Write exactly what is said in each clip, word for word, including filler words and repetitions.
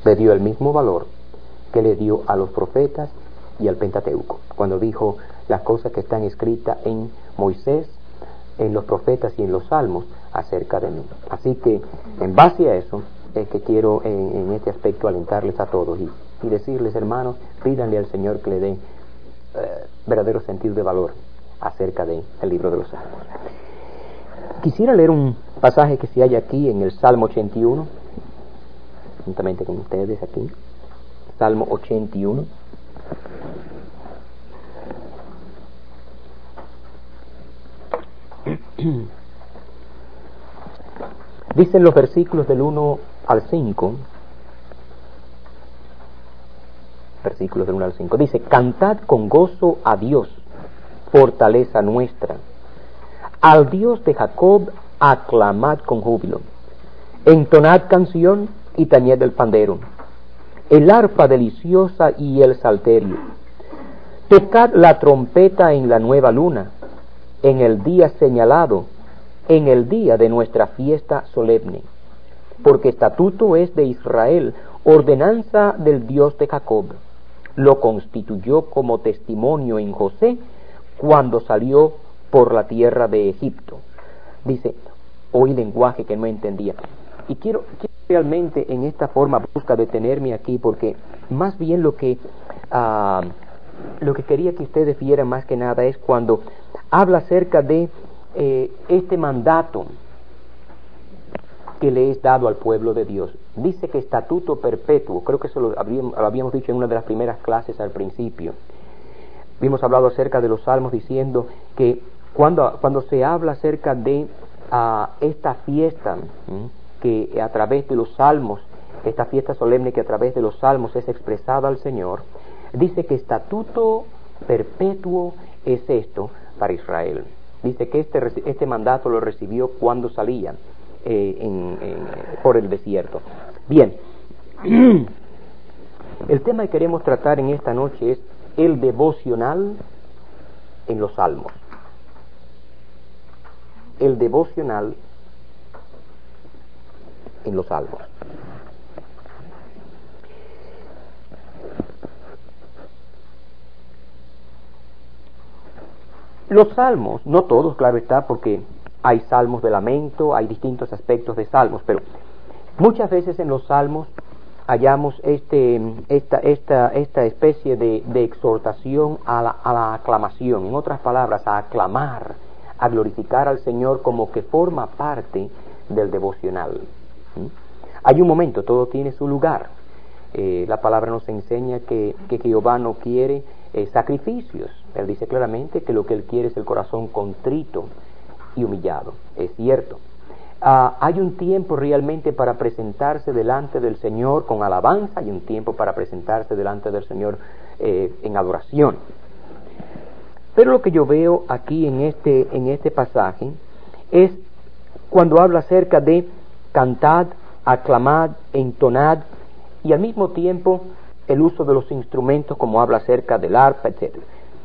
le dio el mismo valor que le dio a los profetas y al Pentateuco, cuando dijo las cosas que están escritas en Moisés, en los profetas y en los salmos acerca de mí. Así que en base a eso es que quiero en, en este aspecto alentarles a todos y, y decirles, hermanos, pídanle al Señor que le dé eh, verdadero sentido de valor acerca del libro de los salmos. Quisiera leer un pasaje que se halla aquí en el Salmo ochenta y uno, juntamente con ustedes aquí. Salmo ochenta y uno. Dicen los versículos del uno al cinco, versículos del uno al cinco, dice: cantad con gozo a Dios, fortaleza nuestra. Al Dios de Jacob aclamad con júbilo. Entonad canción y tañed el pandero, el arpa deliciosa y el salterio. Tocad la trompeta en la nueva luna, en el día señalado, en el día de nuestra fiesta solemne. Porque estatuto es de Israel, ordenanza del Dios de Jacob. Lo constituyó como testimonio en José, cuando salió por la tierra de Egipto. Dice, oí lenguaje que no entendía. Y quiero, quiero realmente en esta forma busca detenerme aquí, porque más bien lo que uh, lo que quería que ustedes vieran más que nada es cuando habla acerca de eh, este mandato que le es dado al pueblo de Dios. Dice que estatuto perpetuo, creo que eso lo habíamos, lo habíamos dicho en una de las primeras clases al principio. Hemos hablado acerca de los salmos diciendo que cuando, cuando se habla acerca de uh, esta fiesta, ¿m? que a través de los salmos, esta fiesta solemne que a través de los salmos es expresada al Señor, dice que estatuto perpetuo es esto para Israel. Dice que este, este mandato lo recibió cuando salían eh, en, en, por el desierto. Bien, el tema que queremos tratar en esta noche es el devocional en los salmos. El devocional en los salmos. Los salmos, no todos, claro está, porque hay salmos de lamento, hay distintos aspectos de salmos, pero muchas veces en los salmos hallamos este, esta, esta, esta especie de, de exhortación a la, a la aclamación, en otras palabras, a aclamar, a glorificar al Señor como que forma parte del devocional. ¿Mm? Hay un momento, todo tiene su lugar. Eh, la palabra nos enseña que, que Jehová no quiere eh, sacrificios. Él dice claramente que lo que Él quiere es el corazón contrito y humillado. Es cierto. Uh, hay un tiempo realmente para presentarse delante del Señor con alabanza, hay un tiempo para presentarse delante del Señor eh, en adoración. Pero lo que yo veo aquí en este, en este pasaje es cuando habla acerca de cantad, aclamad, entonad, y al mismo tiempo el uso de los instrumentos, como habla acerca del arpa, etcétera.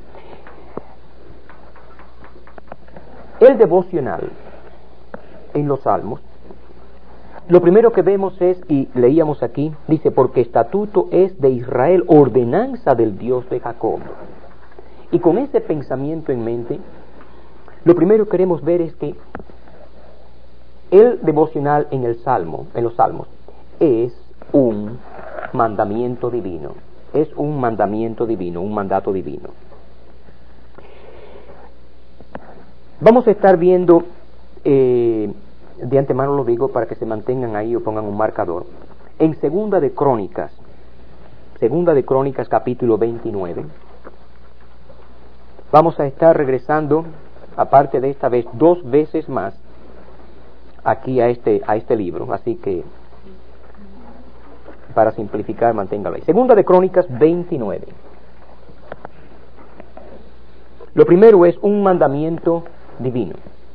El devocional en los salmos, lo primero que vemos es, y leíamos aquí, dice, porque estatuto es de Israel, ordenanza del Dios de Jacob. Y con ese pensamiento en mente, lo primero que queremos ver es que el devocional en el salmo, en los salmos, es un mandamiento divino, es un mandamiento divino, un mandato divino. Vamos a estar viendo, eh, de antemano lo digo para que se mantengan ahí o pongan un marcador, en Segunda de Crónicas, Segunda de Crónicas capítulo veintinueve, vamos a estar regresando, aparte de esta vez, dos veces más, aquí a este, a este libro, así que, para simplificar, manténgalo ahí. Segunda de Crónicas veintinueve. Lo primero es un mandamiento divino.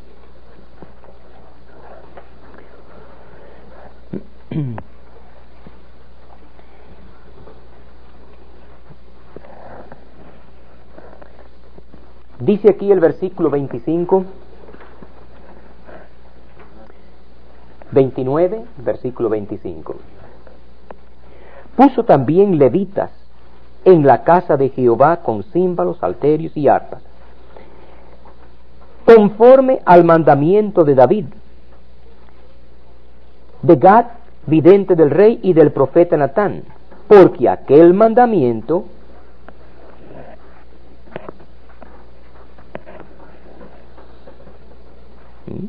Dice aquí el versículo veinticinco, veintinueve, versículo veinticinco. Puso también levitas en la casa de Jehová con címbalos, salterios y arpas, conforme al mandamiento de David, de Gad, vidente del rey, y del profeta Natán, porque aquel mandamiento ¿sí?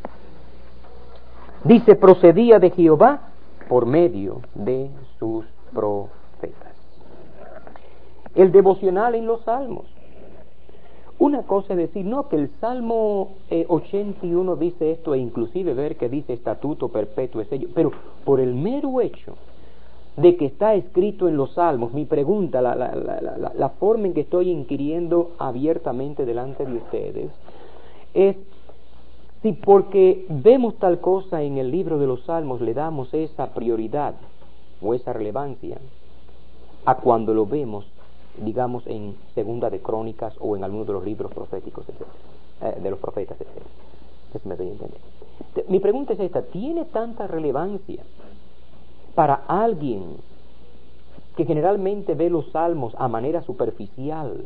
dice, procedía de Jehová por medio de sus profetas. El devocional en los salmos. Una cosa es decir, no, que el Salmo eh, ochenta y uno dice esto, e inclusive ver que dice estatuto perpetuo es ello, pero por el mero hecho de que está escrito en los salmos, mi pregunta, la, la, la, la, la forma en que estoy inquiriendo abiertamente delante de ustedes, es si porque vemos tal cosa en el libro de los salmos le damos esa prioridad o esa relevancia a cuando lo vemos, digamos, en Segunda de Crónicas o en algunos de los libros proféticos, etcétera, eh, de los profetas, etcétera. Eso me doy a entender. Mi pregunta es esta: ¿tiene tanta relevancia para alguien que generalmente ve los salmos a manera superficial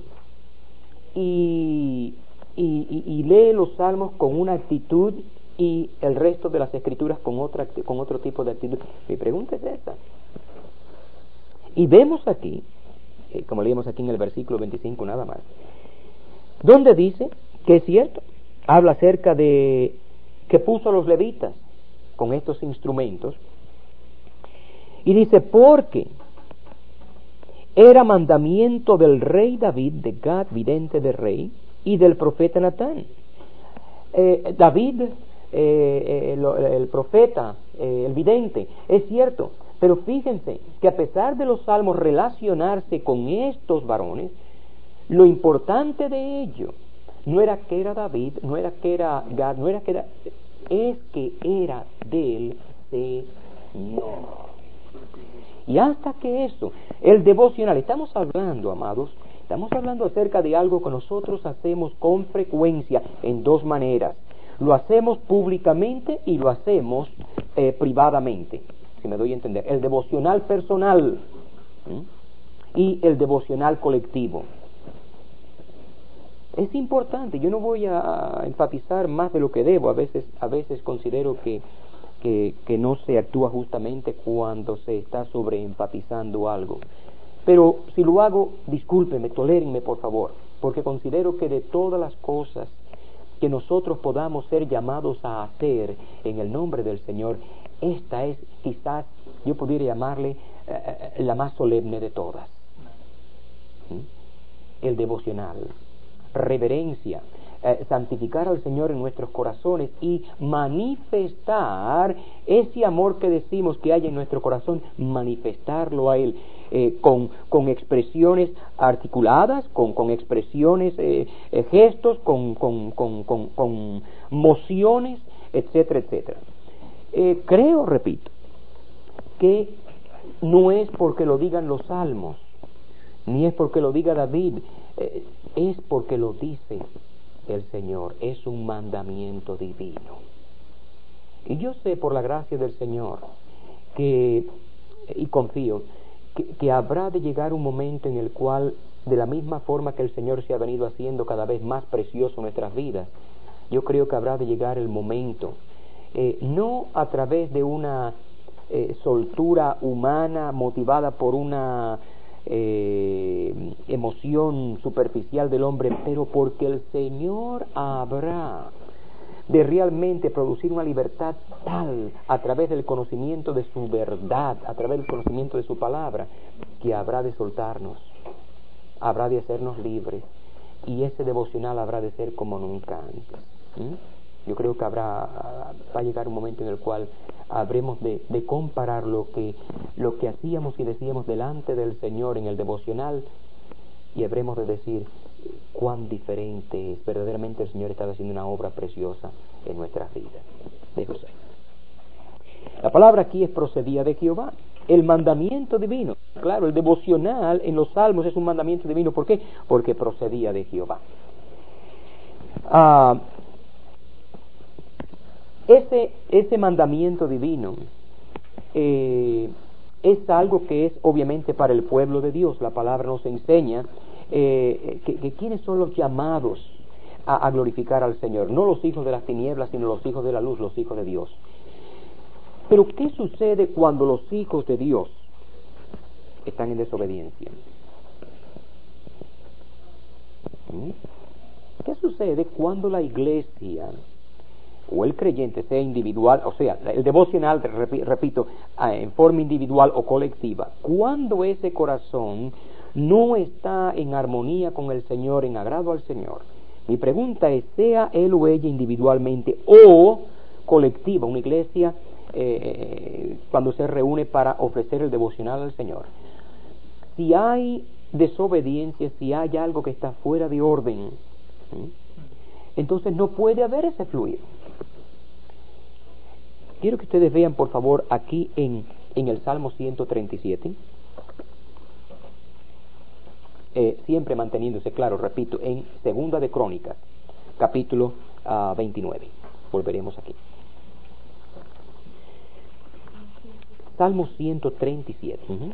y, y, y, y lee los salmos con una actitud y el resto de las escrituras con otra, con otro tipo de actitud? Mi pregunta es esta. Y vemos aquí, eh, como leímos aquí en el versículo veinticinco nada más, donde dice que es cierto, habla acerca de que puso a los levitas con estos instrumentos, y dice, porque era mandamiento del rey David, de Gad, vidente del rey, y del profeta Natán. Eh, David, eh, el, el profeta, eh, el vidente, es cierto, pero fíjense que a pesar de los salmos relacionarse con estos varones, lo importante de ello no era que era David, no era que era Gad, no era que era, es que era del Señor. Y hasta que eso, el devocional, estamos hablando, amados, estamos hablando acerca de algo que nosotros hacemos con frecuencia en dos maneras. Lo hacemos públicamente y lo hacemos eh, privadamente, si me doy a entender. El devocional personal, ¿sí?, y el devocional colectivo. Es importante, yo no voy a enfatizar más de lo que debo, a veces, a veces considero que Que, que no se actúa justamente cuando se está sobreenfatizando algo. Pero si lo hago, discúlpenme, tolérenme por favor, porque considero que de todas las cosas que nosotros podamos ser llamados a hacer en el nombre del Señor, esta es quizás, yo pudiera llamarle eh, la más solemne de todas. ¿Sí? El devocional, reverencia, Eh, santificar al Señor en nuestros corazones y manifestar ese amor que decimos que hay en nuestro corazón, manifestarlo a Él eh, con, con expresiones articuladas, con, con expresiones, eh, eh, gestos, con, con, con, con, con mociones, etcétera, etcétera. Eh, creo, repito, que no es porque lo digan los salmos, ni es porque lo diga David, eh, es porque lo dice el Señor, es un mandamiento divino. Y yo sé por la gracia del Señor que, y confío, que, que habrá de llegar un momento en el cual, de la misma forma que el Señor se ha venido haciendo cada vez más precioso en nuestras vidas, yo creo que habrá de llegar el momento, eh, no a través de una eh, soltura humana motivada por una Eh, emoción superficial del hombre, pero porque el Señor habrá de realmente producir una libertad tal a través del conocimiento de su verdad, a través del conocimiento de su palabra, que habrá de soltarnos, habrá de hacernos libres, y ese devocional habrá de ser como nunca antes. ¿Mm? Yo creo que habrá, va a llegar un momento en el cual habremos de, de comparar lo que, lo que hacíamos y decíamos delante del Señor en el devocional, y habremos de decir cuán diferente es. Verdaderamente el Señor está haciendo una obra preciosa en nuestras vidas. De José. La palabra aquí es procedía de Jehová, el mandamiento divino. Claro, el devocional en los salmos es un mandamiento divino. ¿Por qué? Porque procedía de Jehová. Ah... Ese, ese mandamiento divino eh, es algo que es obviamente para el pueblo de Dios. La palabra nos enseña eh, que, que quiénes son los llamados a, a glorificar al Señor, no los hijos de las tinieblas, sino los hijos de la luz, los hijos de Dios. Pero ¿qué sucede cuando los hijos de Dios están en desobediencia? ¿Mm? ¿Qué sucede cuando la iglesia o el creyente, sea individual, o sea, el devocional, repito, en forma individual o colectiva, cuando ese corazón no está en armonía con el Señor, en agrado al Señor? Mi pregunta es, sea él o ella individualmente o colectiva, una iglesia eh, cuando se reúne para ofrecer el devocional al Señor, si hay desobediencia, si hay algo que está fuera de orden, ¿sí?, entonces no puede haber ese fluir. Quiero que ustedes vean, por favor, aquí en, en el Salmo ciento treinta y siete, eh, siempre manteniéndose claro, repito, en Segunda de Crónicas, capítulo uh, veintinueve. Volveremos aquí. Salmo ciento treinta y siete. Uh-huh.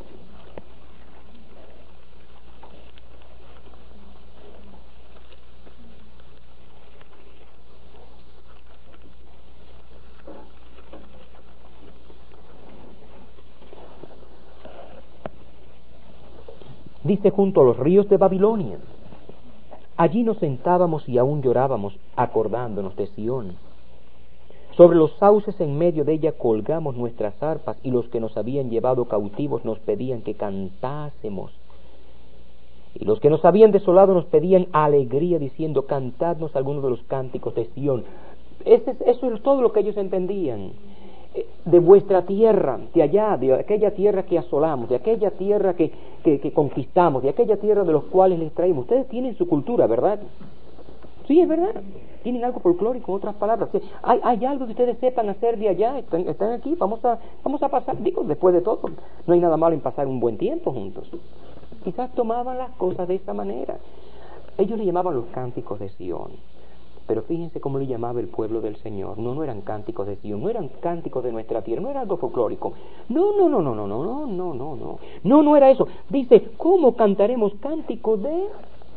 Dice: junto a los ríos de Babilonia, allí nos sentábamos y aún llorábamos, acordándonos de Sión. Sobre los sauces en medio de ella colgamos nuestras arpas, y los que nos habían llevado cautivos nos pedían que cantásemos. Y los que nos habían desolado nos pedían alegría, diciendo: cantadnos algunos de los cánticos de Sión. Ese, eso es todo lo que ellos entendían. De vuestra tierra, de allá, de aquella tierra que asolamos, de aquella tierra que, que, que conquistamos, de aquella tierra de los cuales les traímos. Ustedes tienen su cultura, ¿verdad? Sí, es verdad. Tienen algo folclórico, en otras palabras. Sí. Hay, hay algo que ustedes sepan hacer de allá. Están, están aquí. Vamos a, vamos a pasar. Digo, después de todo, no hay nada malo en pasar un buen tiempo juntos. Quizás tomaban las cosas de esa manera. Ellos le llamaban los cánticos de Sión. Pero fíjense cómo le llamaba el pueblo del Señor. No, no eran cánticos de Sion, no eran cánticos de nuestra tierra, no era algo folclórico. No, no, no, no, no, no, no, no, no, no. No, no era eso. Dice: ¿cómo cantaremos cánticos de...?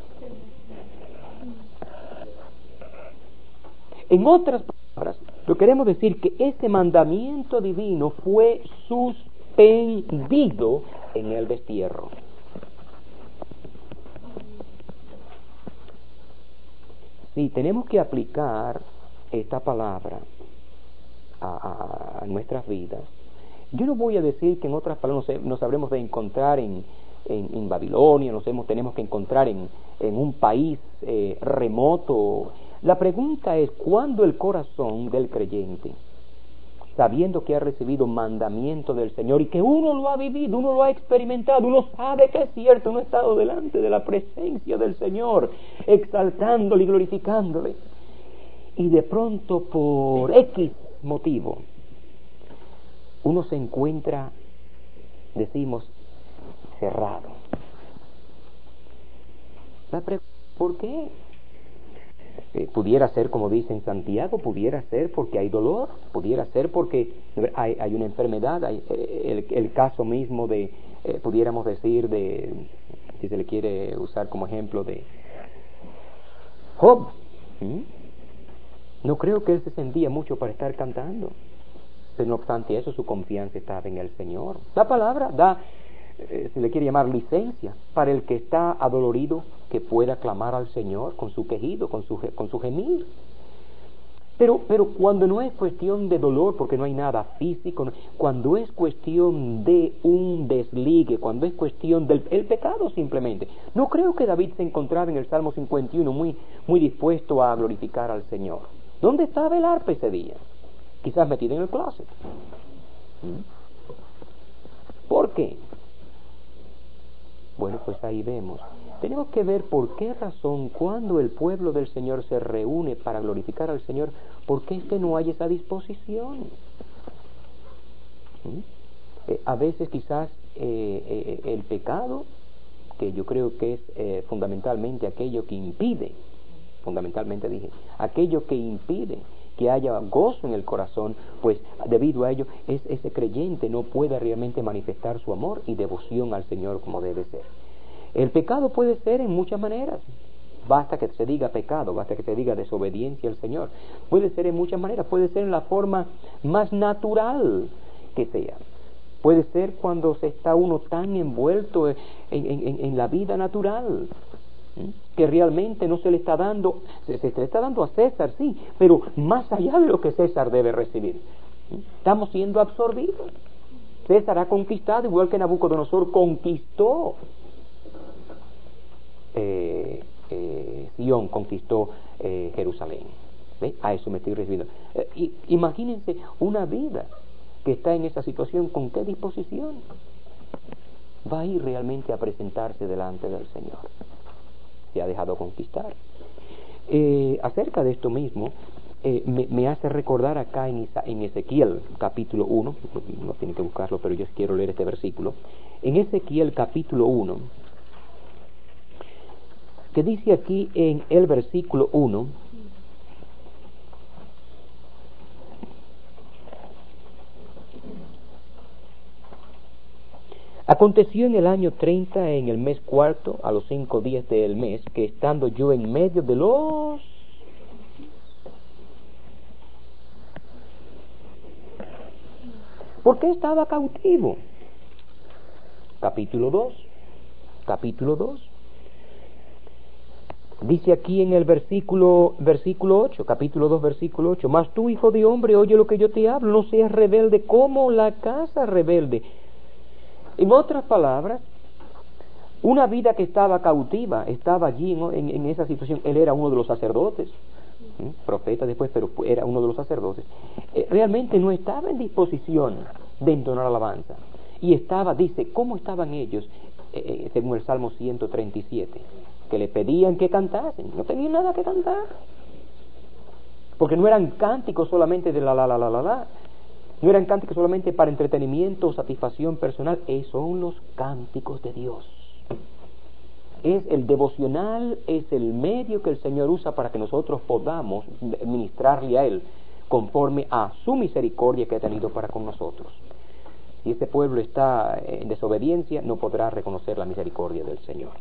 En otras palabras, lo queremos decir que ese mandamiento divino fue suspendido en el destierro. Sí, tenemos que aplicar esta palabra a, a, a nuestras vidas. Yo no voy a decir que en otras palabras nos, nos habremos de encontrar en, en, en Babilonia, nos hemos, tenemos que encontrar en, en un país eh, remoto. La pregunta es, ¿cuándo el corazón del creyente, sabiendo que ha recibido mandamiento del Señor y que uno lo ha vivido, uno lo ha experimentado, uno sabe que es cierto, uno ha estado delante de la presencia del Señor, exaltándole y glorificándole, y de pronto por X motivo uno se encuentra, decimos, cerrado? La pregunta, ¿por qué? Eh, pudiera ser, como dice en Santiago, pudiera ser porque hay dolor, pudiera ser porque hay, hay una enfermedad, hay, eh, el, el caso mismo de, eh, pudiéramos decir, de, si se le quiere usar como ejemplo, de Job. ¿Mm? No creo que él se sentía mucho para estar cantando, pero no obstante eso, su confianza estaba en el Señor. La palabra da, eh, se le quiere llamar licencia, para el que está adolorido, que pueda clamar al Señor con su quejido, con su, con su gemir. Pero, pero cuando no es cuestión de dolor, porque no hay nada físico, no, cuando es cuestión de un desligue, cuando es cuestión del el pecado simplemente. No creo que David se encontraba en el Salmo cincuenta y uno muy, muy dispuesto a glorificar al Señor. ¿Dónde estaba el arpa ese día? Quizás metido en el closet. ¿Mm? ¿Por qué? Bueno, pues ahí vemos. Tenemos que ver por qué razón, cuando el pueblo del Señor se reúne para glorificar al Señor, ¿por qué es que no hay esa disposición? ¿Mm? Eh, a veces quizás eh, eh, el pecado, que yo creo que es eh, fundamentalmente aquello que impide, fundamentalmente dije, aquello que impide que haya gozo en el corazón, pues debido a ello es, ese creyente no puede realmente manifestar su amor y devoción al Señor como debe ser. El pecado puede ser en muchas maneras. Basta que se diga pecado, basta que se diga desobediencia al Señor. Puede ser en muchas maneras, puede ser en la forma más natural que sea. Puede ser cuando se está uno tan envuelto en, en, en, en la vida natural, ¿sí? Que realmente no se le está dando, se, se le está dando a César, sí, pero más allá de lo que César debe recibir. ¿Sí? Estamos siendo absorbidos. César ha conquistado, igual que Nabucodonosor conquistó eh, eh, Sion, conquistó eh, Jerusalén. ¿Ve? A eso me estoy refiriendo. Eh, y, imagínense una vida que está en esa situación, ¿con qué disposición va a ir realmente a presentarse delante del Señor? Se ha dejado conquistar. Eh, acerca de esto mismo, eh, me, me hace recordar acá en, Isa, en Ezequiel capítulo uno, no tienen que buscarlo, pero yo quiero leer este versículo. En Ezequiel capítulo uno, que dice aquí en el versículo uno, aconteció en el año treinta, en el mes cuarto, a los cinco días del mes, que estando yo en medio de los... ¿Por qué estaba cautivo? Capítulo dos, capítulo dos. Dice aquí en el versículo, versículo ocho, capítulo dos, versículo ocho, mas tú, hijo de hombre, oye lo que yo te hablo, no seas rebelde como la casa rebelde. En otras palabras, una vida que estaba cautiva, estaba allí en, en, en esa situación. Él era uno de los sacerdotes, ¿sí? Profeta después, pero era uno de los sacerdotes. Eh, realmente no estaba en disposición de entonar alabanza. Y estaba, dice, ¿cómo estaban ellos? Eh, según el Salmo ciento treinta y siete, que le pedían que cantasen. No tenían nada que cantar. Porque no eran cánticos solamente de la la la la la la. No eran cánticos solamente para entretenimiento o satisfacción personal, eh, son los cánticos de Dios. Es el devocional, es el medio que el Señor usa para que nosotros podamos ministrarle a Él conforme a su misericordia que ha tenido para con nosotros. Si este pueblo está en desobediencia, no podrá reconocer la misericordia del Señor.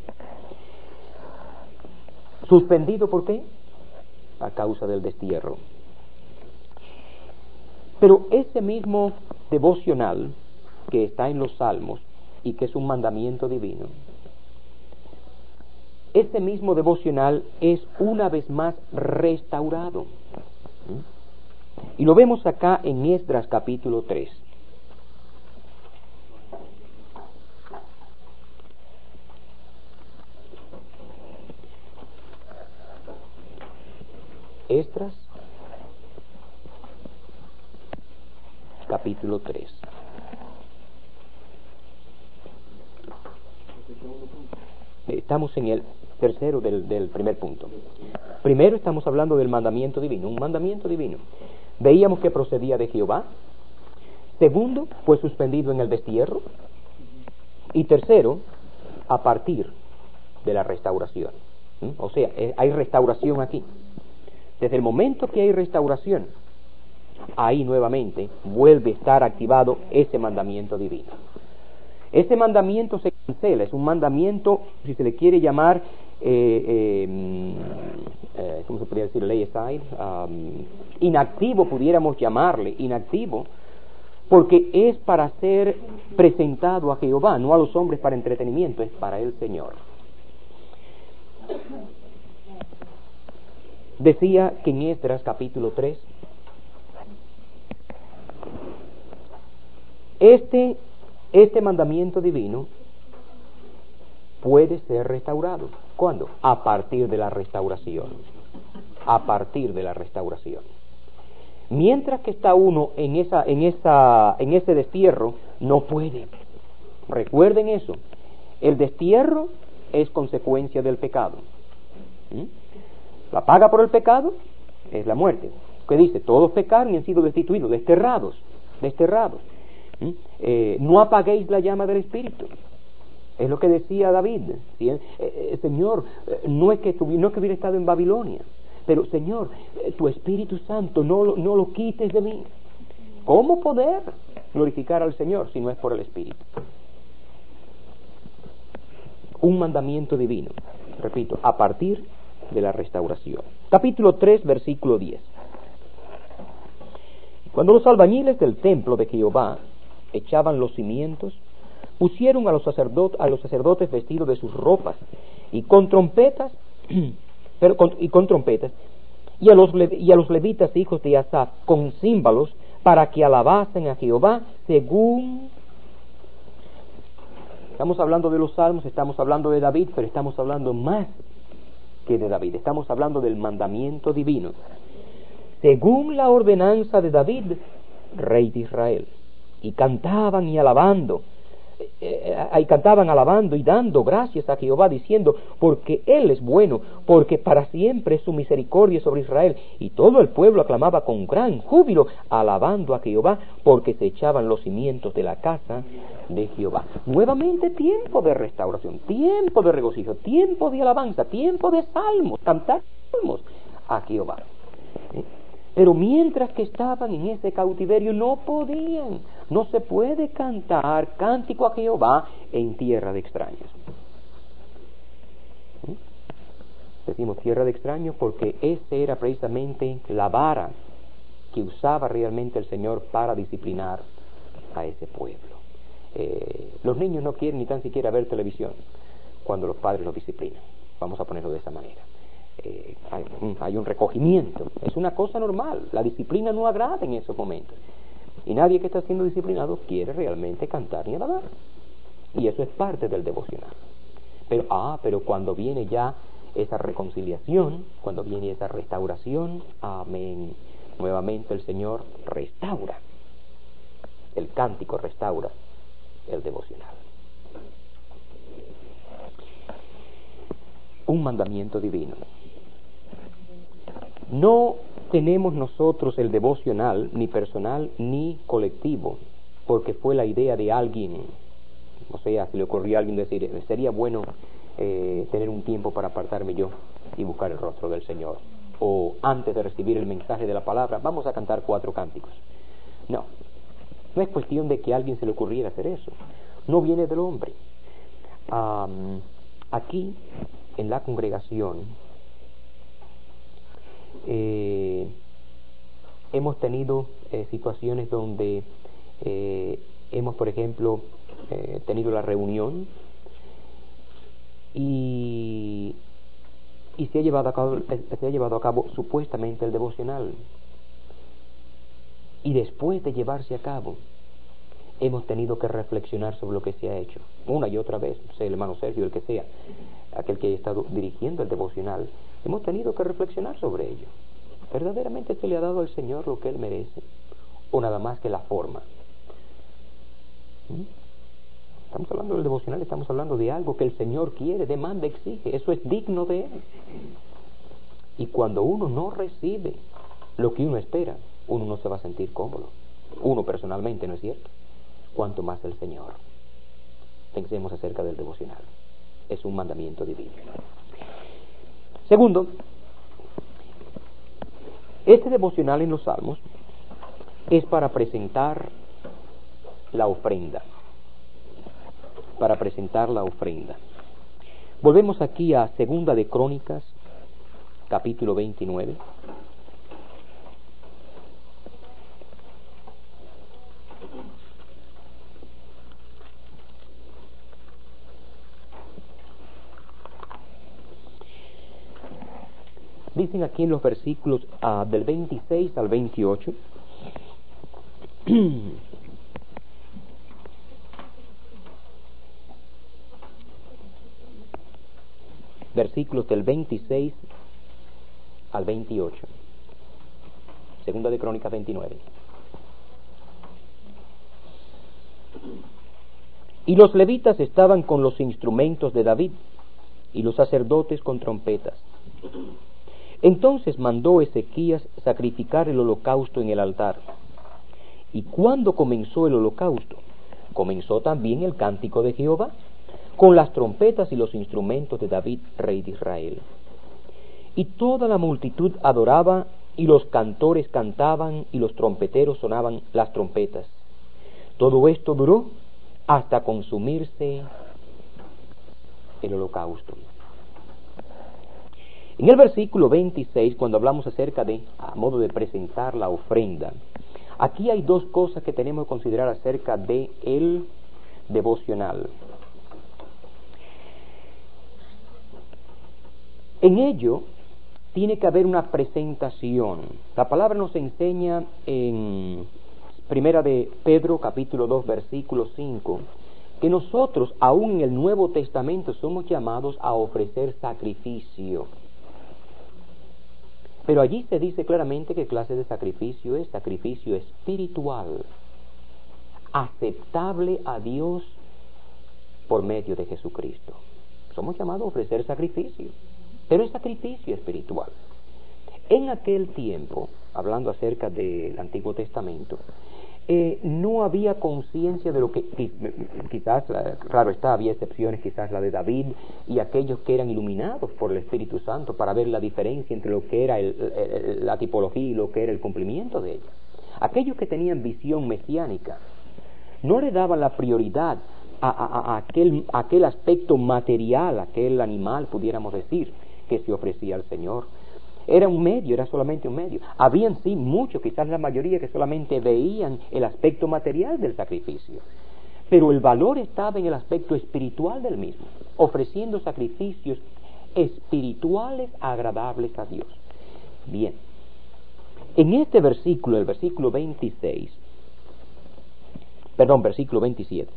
¿Suspendido por qué? A causa del destierro. Pero ese mismo devocional que está en los Salmos y que es un mandamiento divino, ese mismo devocional es una vez más restaurado. Y lo vemos acá en Esdras capítulo tres. Esdras capítulo tres. Estamos en el tercero del, del primer punto. Primero estamos hablando del mandamiento divino, un mandamiento divino. Veíamos que procedía de Jehová. Segundo, fue suspendido en el destierro. Y tercero, a partir de la restauración. ¿Mm? O sea, hay restauración aquí. Desde el momento que hay restauración, ahí nuevamente vuelve a estar activado ese mandamiento divino. Ese mandamiento se cancela, es un mandamiento, si se le quiere llamar, eh, eh, eh, ¿cómo se podría decir? Lay aside, um, inactivo, pudiéramos llamarle, inactivo, porque es para ser presentado a Jehová, no a los hombres para entretenimiento, es para el Señor. Decía que en Esdras capítulo tres, Este, este mandamiento divino puede ser restaurado. ¿Cuándo? A partir de la restauración. A partir de la restauración. Mientras que está uno en esa, en esa, en ese destierro, no puede. Recuerden eso. El destierro es consecuencia del pecado. ¿Mm? La paga por el pecado es la muerte. ¿Qué dice? Todos pecaron y han sido destituidos, desterrados, desterrados. ¿Mm? Eh, no apaguéis la llama del Espíritu. Es lo que decía David. ¿Sí? Eh, eh, Señor, eh, no es que tuvi, no es que hubiera estado en Babilonia, pero Señor, tu Espíritu Santo, no, lo- no lo quites de mí. ¿Cómo poder glorificar al Señor si no es por el Espíritu? Un mandamiento divino, repito, a partir de la restauración. Capítulo tres, versículo diez. Cuando los albañiles del templo de Jehová echaban los cimientos, pusieron a los sacerdotes, a los sacerdotes vestidos de sus ropas y con trompetas, pero con, y con trompetas, y a los le- y a los levitas hijos de Asaf con címbalos para que alabasen a Jehová según. Estamos hablando de los salmos, estamos hablando de David, pero estamos hablando más que de David. Estamos hablando del mandamiento divino. Según la ordenanza de David, rey de Israel. Y cantaban y alabando, eh, eh, y cantaban alabando y dando gracias a Jehová, diciendo, porque Él es bueno, porque para siempre es su misericordia sobre Israel. Y todo el pueblo aclamaba con gran júbilo, alabando a Jehová, porque se echaban los cimientos de la casa de Jehová. Nuevamente tiempo de restauración, tiempo de regocijo, tiempo de alabanza, tiempo de salmos, cantar salmos a Jehová. ¿Eh? Pero mientras que estaban en ese cautiverio no podían, no se puede cantar cántico a Jehová en tierra de extraños. ¿Eh? Decimos tierra de extraños porque esa era precisamente la vara que usaba realmente el Señor para disciplinar a ese pueblo. Eh, los niños no quieren ni tan siquiera ver televisión cuando los padres los disciplinan. Vamos a ponerlo de esa manera. Eh, hay, hay un recogimiento, es una cosa normal. La disciplina no agrada en esos momentos y nadie que está siendo disciplinado quiere realmente cantar ni alabar, y eso es parte del devocional. Pero ah, pero cuando viene ya esa reconciliación, cuando viene esa restauración, amén, nuevamente el Señor restaura, el cántico restaura el devocional. Un mandamiento divino. No tenemos nosotros el devocional ni personal ni colectivo, porque fue la idea de alguien. O sea, si le ocurrió a alguien decir, sería bueno eh, tener un tiempo para apartarme yo y buscar el rostro del Señor. O antes de recibir el mensaje de la palabra, vamos a cantar cuatro cánticos. No, no es cuestión de que a alguien se le ocurriera hacer eso. No viene del hombre. Um, aquí, en la congregación, Eh, hemos tenido eh, situaciones donde eh, hemos, por ejemplo, eh, tenido la reunión y, y se ha llevado a cabo, se ha llevado a cabo supuestamente el devocional, y después de llevarse a cabo hemos tenido que reflexionar sobre lo que se ha hecho una y otra vez, no sé, el hermano Sergio, el que sea, aquel que ha estado dirigiendo el devocional. Hemos tenido que reflexionar sobre ello. ¿Verdaderamente se le ha dado al Señor lo que Él merece? ¿O nada más que la forma? ¿Mm? Estamos hablando del devocional, estamos hablando de algo que el Señor quiere, demanda, exige. Eso es digno de Él. Y cuando uno no recibe lo que uno espera, uno no se va a sentir cómodo. Uno personalmente, ¿no es cierto? Cuanto más el Señor. Pensemos acerca del devocional. Es un mandamiento divino. Segundo, este devocional en los Salmos es para presentar la ofrenda. Para presentar la ofrenda. Volvemos aquí a Segunda de Crónicas, capítulo veintinueve. Dicen aquí en los versículos uh, del veintiséis al veintiocho. Versículos del veintiséis al veintiocho. Segunda de Crónicas veintinueve. Y los levitas estaban con los instrumentos de David, y los sacerdotes con trompetas. Entonces mandó Ezequías sacrificar el holocausto en el altar. Y cuando comenzó el holocausto, comenzó también el cántico de Jehová, con las trompetas y los instrumentos de David, rey de Israel. Y toda la multitud adoraba, y los cantores cantaban, y los trompeteros sonaban las trompetas. Todo esto duró hasta consumirse el holocausto. En el versículo veintiséis, cuando hablamos acerca de, a modo de presentar la ofrenda, aquí hay dos cosas que tenemos que considerar acerca de el devocional. En ello tiene que haber una presentación. La palabra nos enseña en Primera de Pedro, capítulo dos, versículo cinco, que nosotros, aún en el Nuevo Testamento, somos llamados a ofrecer sacrificio. Pero allí se dice claramente qué clase de sacrificio es: sacrificio espiritual, aceptable a Dios por medio de Jesucristo. Somos llamados a ofrecer sacrificio, pero es sacrificio espiritual. En aquel tiempo, hablando acerca del Antiguo Testamento, eh, no había conciencia de lo que, quizás, claro está, había excepciones, quizás la de David y aquellos que eran iluminados por el Espíritu Santo para ver la diferencia entre lo que era el, el, la tipología y lo que era el cumplimiento de ella. Aquellos que tenían visión mesiánica no le daban la prioridad a, a, a, aquel, a aquel aspecto material, aquel animal, pudiéramos decir, que se ofrecía al Señor. Era un medio, era solamente un medio. Habían sí muchos, quizás la mayoría, que solamente veían el aspecto material del sacrificio, pero el valor estaba en el aspecto espiritual del mismo, ofreciendo sacrificios espirituales agradables a Dios. Bien, en este versículo, el versículo veintiséis, perdón, versículo veintisiete,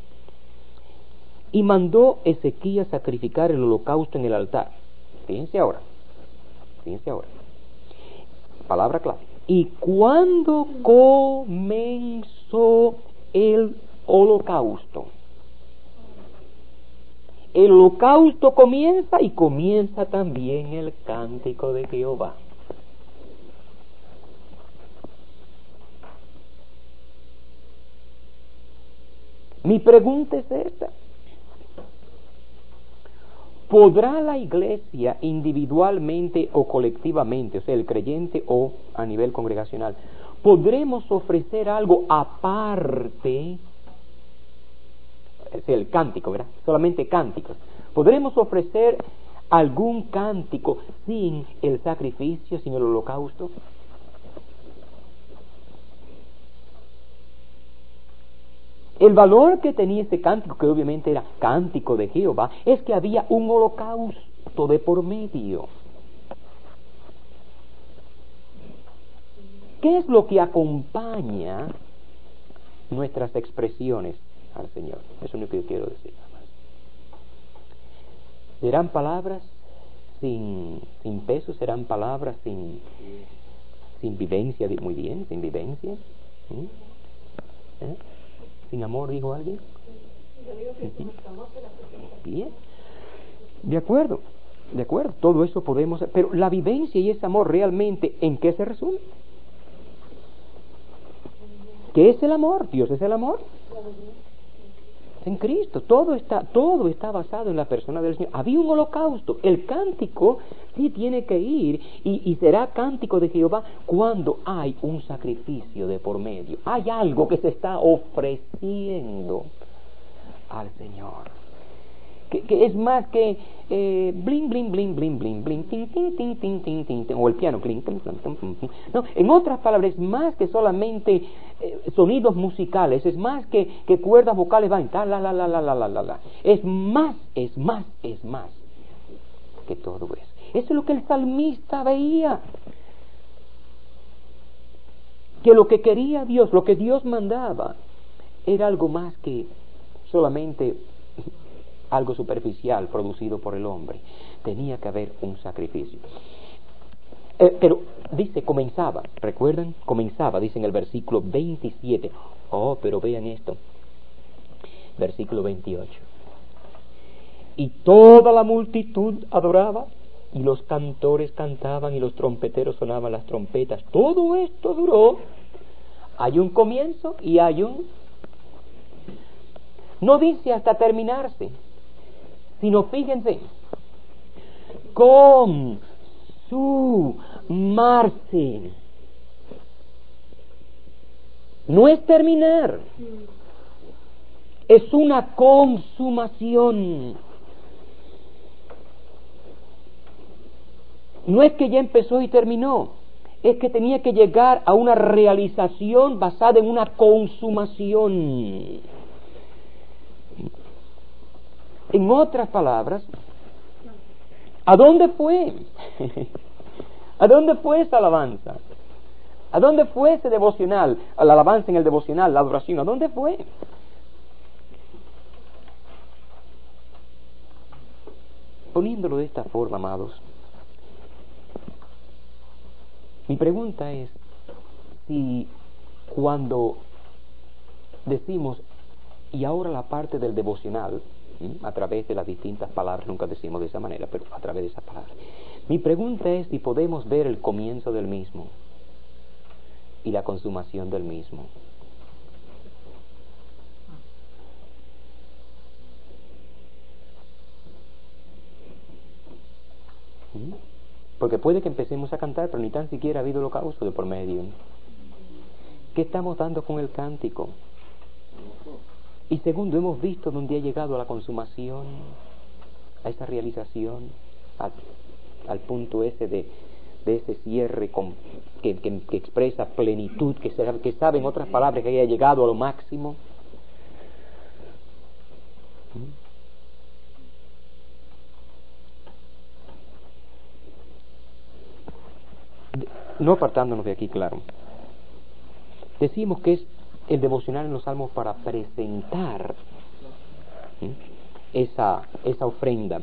y mandó Ezequías sacrificar el holocausto en el altar. Fíjense ahora, fíjense ahora, palabra clave. Y cuando comenzó el holocausto, el holocausto comienza y comienza también el cántico de Jehová. Mi pregunta es esta: ¿podrá la iglesia individualmente o colectivamente, o sea, el creyente o a nivel congregacional, podremos ofrecer algo aparte? Es decir, el cántico, ¿verdad? Solamente cánticos. ¿Podremos ofrecer algún cántico sin el sacrificio, sin el holocausto? El valor que tenía este cántico, que obviamente era cántico de Jehová, es que había un holocausto de por medio. ¿Qué es lo que acompaña nuestras expresiones al Señor? Eso es lo que yo quiero decir. ¿Serán palabras sin, sin peso? ¿Serán palabras sin, sin vivencia? Muy bien, sin vivencia. ¿Mm? ¿Eh? ¿Sin amor, dijo alguien? Bien, de acuerdo, de acuerdo, todo eso podemos, pero la vivencia y ese amor realmente, ¿en qué se resume? ¿Qué es el amor? Dios es el amor. En Cristo, todo está, todo está basado en la persona del Señor. Había un holocausto. El cántico sí tiene que ir y, y será cántico de Jehová cuando hay un sacrificio de por medio. Hay algo que se está ofreciendo al Señor, que, que es más que eh, bling bling bling bling bling bling ting ting ting ting ting ting ting, o el piano cling, cling, cling, cling, cling, cling. No, en otras palabras, es más que solamente eh, sonidos musicales, es más que, que cuerdas vocales van ta, la la la la la la la la. Es más, es más, es más que todo eso. Eso es lo que el salmista veía, que lo que quería Dios, lo que Dios mandaba, era algo más que solamente algo superficial producido por el hombre. Tenía que haber un sacrificio. Eh, pero dice, comenzaba, ¿recuerdan? Comenzaba, dice en el versículo veintisiete. Oh, pero vean esto. Versículo veintiocho. Y toda la multitud adoraba, y los cantores cantaban, y los trompeteros sonaban las trompetas. Todo esto duró. Hay un comienzo y hay un... No dice hasta terminarse, sino fíjense, consumarse. No es terminar, es una consumación. No es que ya empezó y terminó, es que tenía que llegar a una realización basada en una consumación. En otras palabras, ¿a dónde fue? ¿A dónde fue esa alabanza? ¿A dónde fue ese devocional? La alabanza en el devocional, la adoración, ¿a dónde fue? Poniéndolo de esta forma, amados, mi pregunta es si cuando decimos, y ahora la parte del devocional, ¿sí?, a través de las distintas palabras, nunca decimos de esa manera, pero a través de esas palabras, mi pregunta es si podemos ver el comienzo del mismo y la consumación del mismo. ¿Sí? Porque puede que empecemos a cantar, pero ni tan siquiera ha habido holocausto de por medio. ¿Qué estamos dando con el cántico? Y segundo, hemos visto dónde ha llegado a la consumación, a esa realización, a, al punto ese de, de ese cierre con, que, que, que expresa plenitud, que, se, que sabe en otras palabras que haya llegado a lo máximo. No apartándonos de aquí, claro. Decimos que es el devocional en los salmos para presentar, ¿sí?, esa, esa ofrenda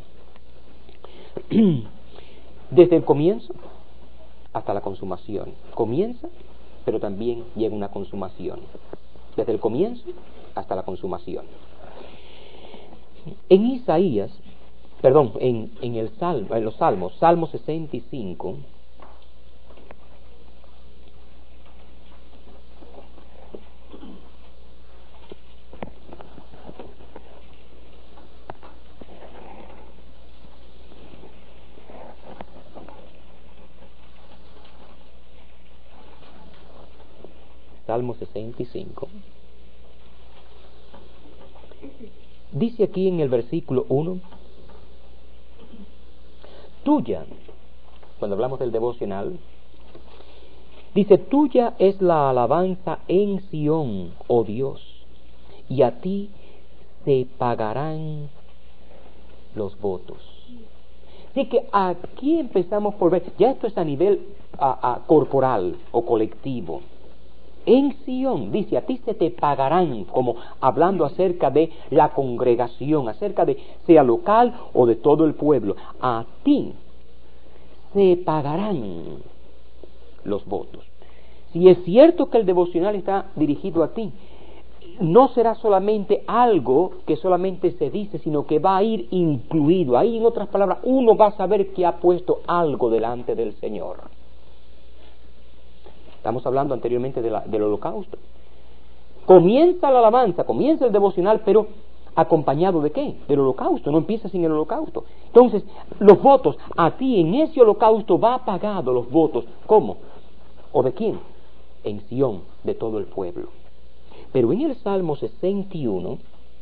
desde el comienzo hasta la consumación. Comienza, pero también llega una consumación. Desde el comienzo hasta la consumación. En Isaías, perdón, en, en, el salmo, en los salmos, Salmo sesenta y cinco, Salmo sesenta y cinco, dice aquí en el versículo uno, tuya, cuando hablamos del devocional, dice, tuya es la alabanza en Sión, oh Dios, y a ti se pagarán los votos. Así que aquí empezamos por ver, ya esto es a nivel a, a, corporal o colectivo. En Sión, dice, a ti se te pagarán, como hablando acerca de la congregación, acerca de sea local o de todo el pueblo, a ti se pagarán los votos. Si es cierto que el devocional está dirigido a ti, no será solamente algo que solamente se dice, sino que va a ir incluido. Ahí, en otras palabras, uno va a saber que ha puesto algo delante del Señor. Estamos hablando anteriormente de la, del holocausto. Comienza la alabanza, comienza el devocional, pero ¿acompañado de qué? Del holocausto, no empieza sin el holocausto. Entonces, los votos, a ti en ese holocausto va pagado los votos. ¿Cómo? ¿O de quién? En Sión, de todo el pueblo. Pero en el Salmo sesenta y uno,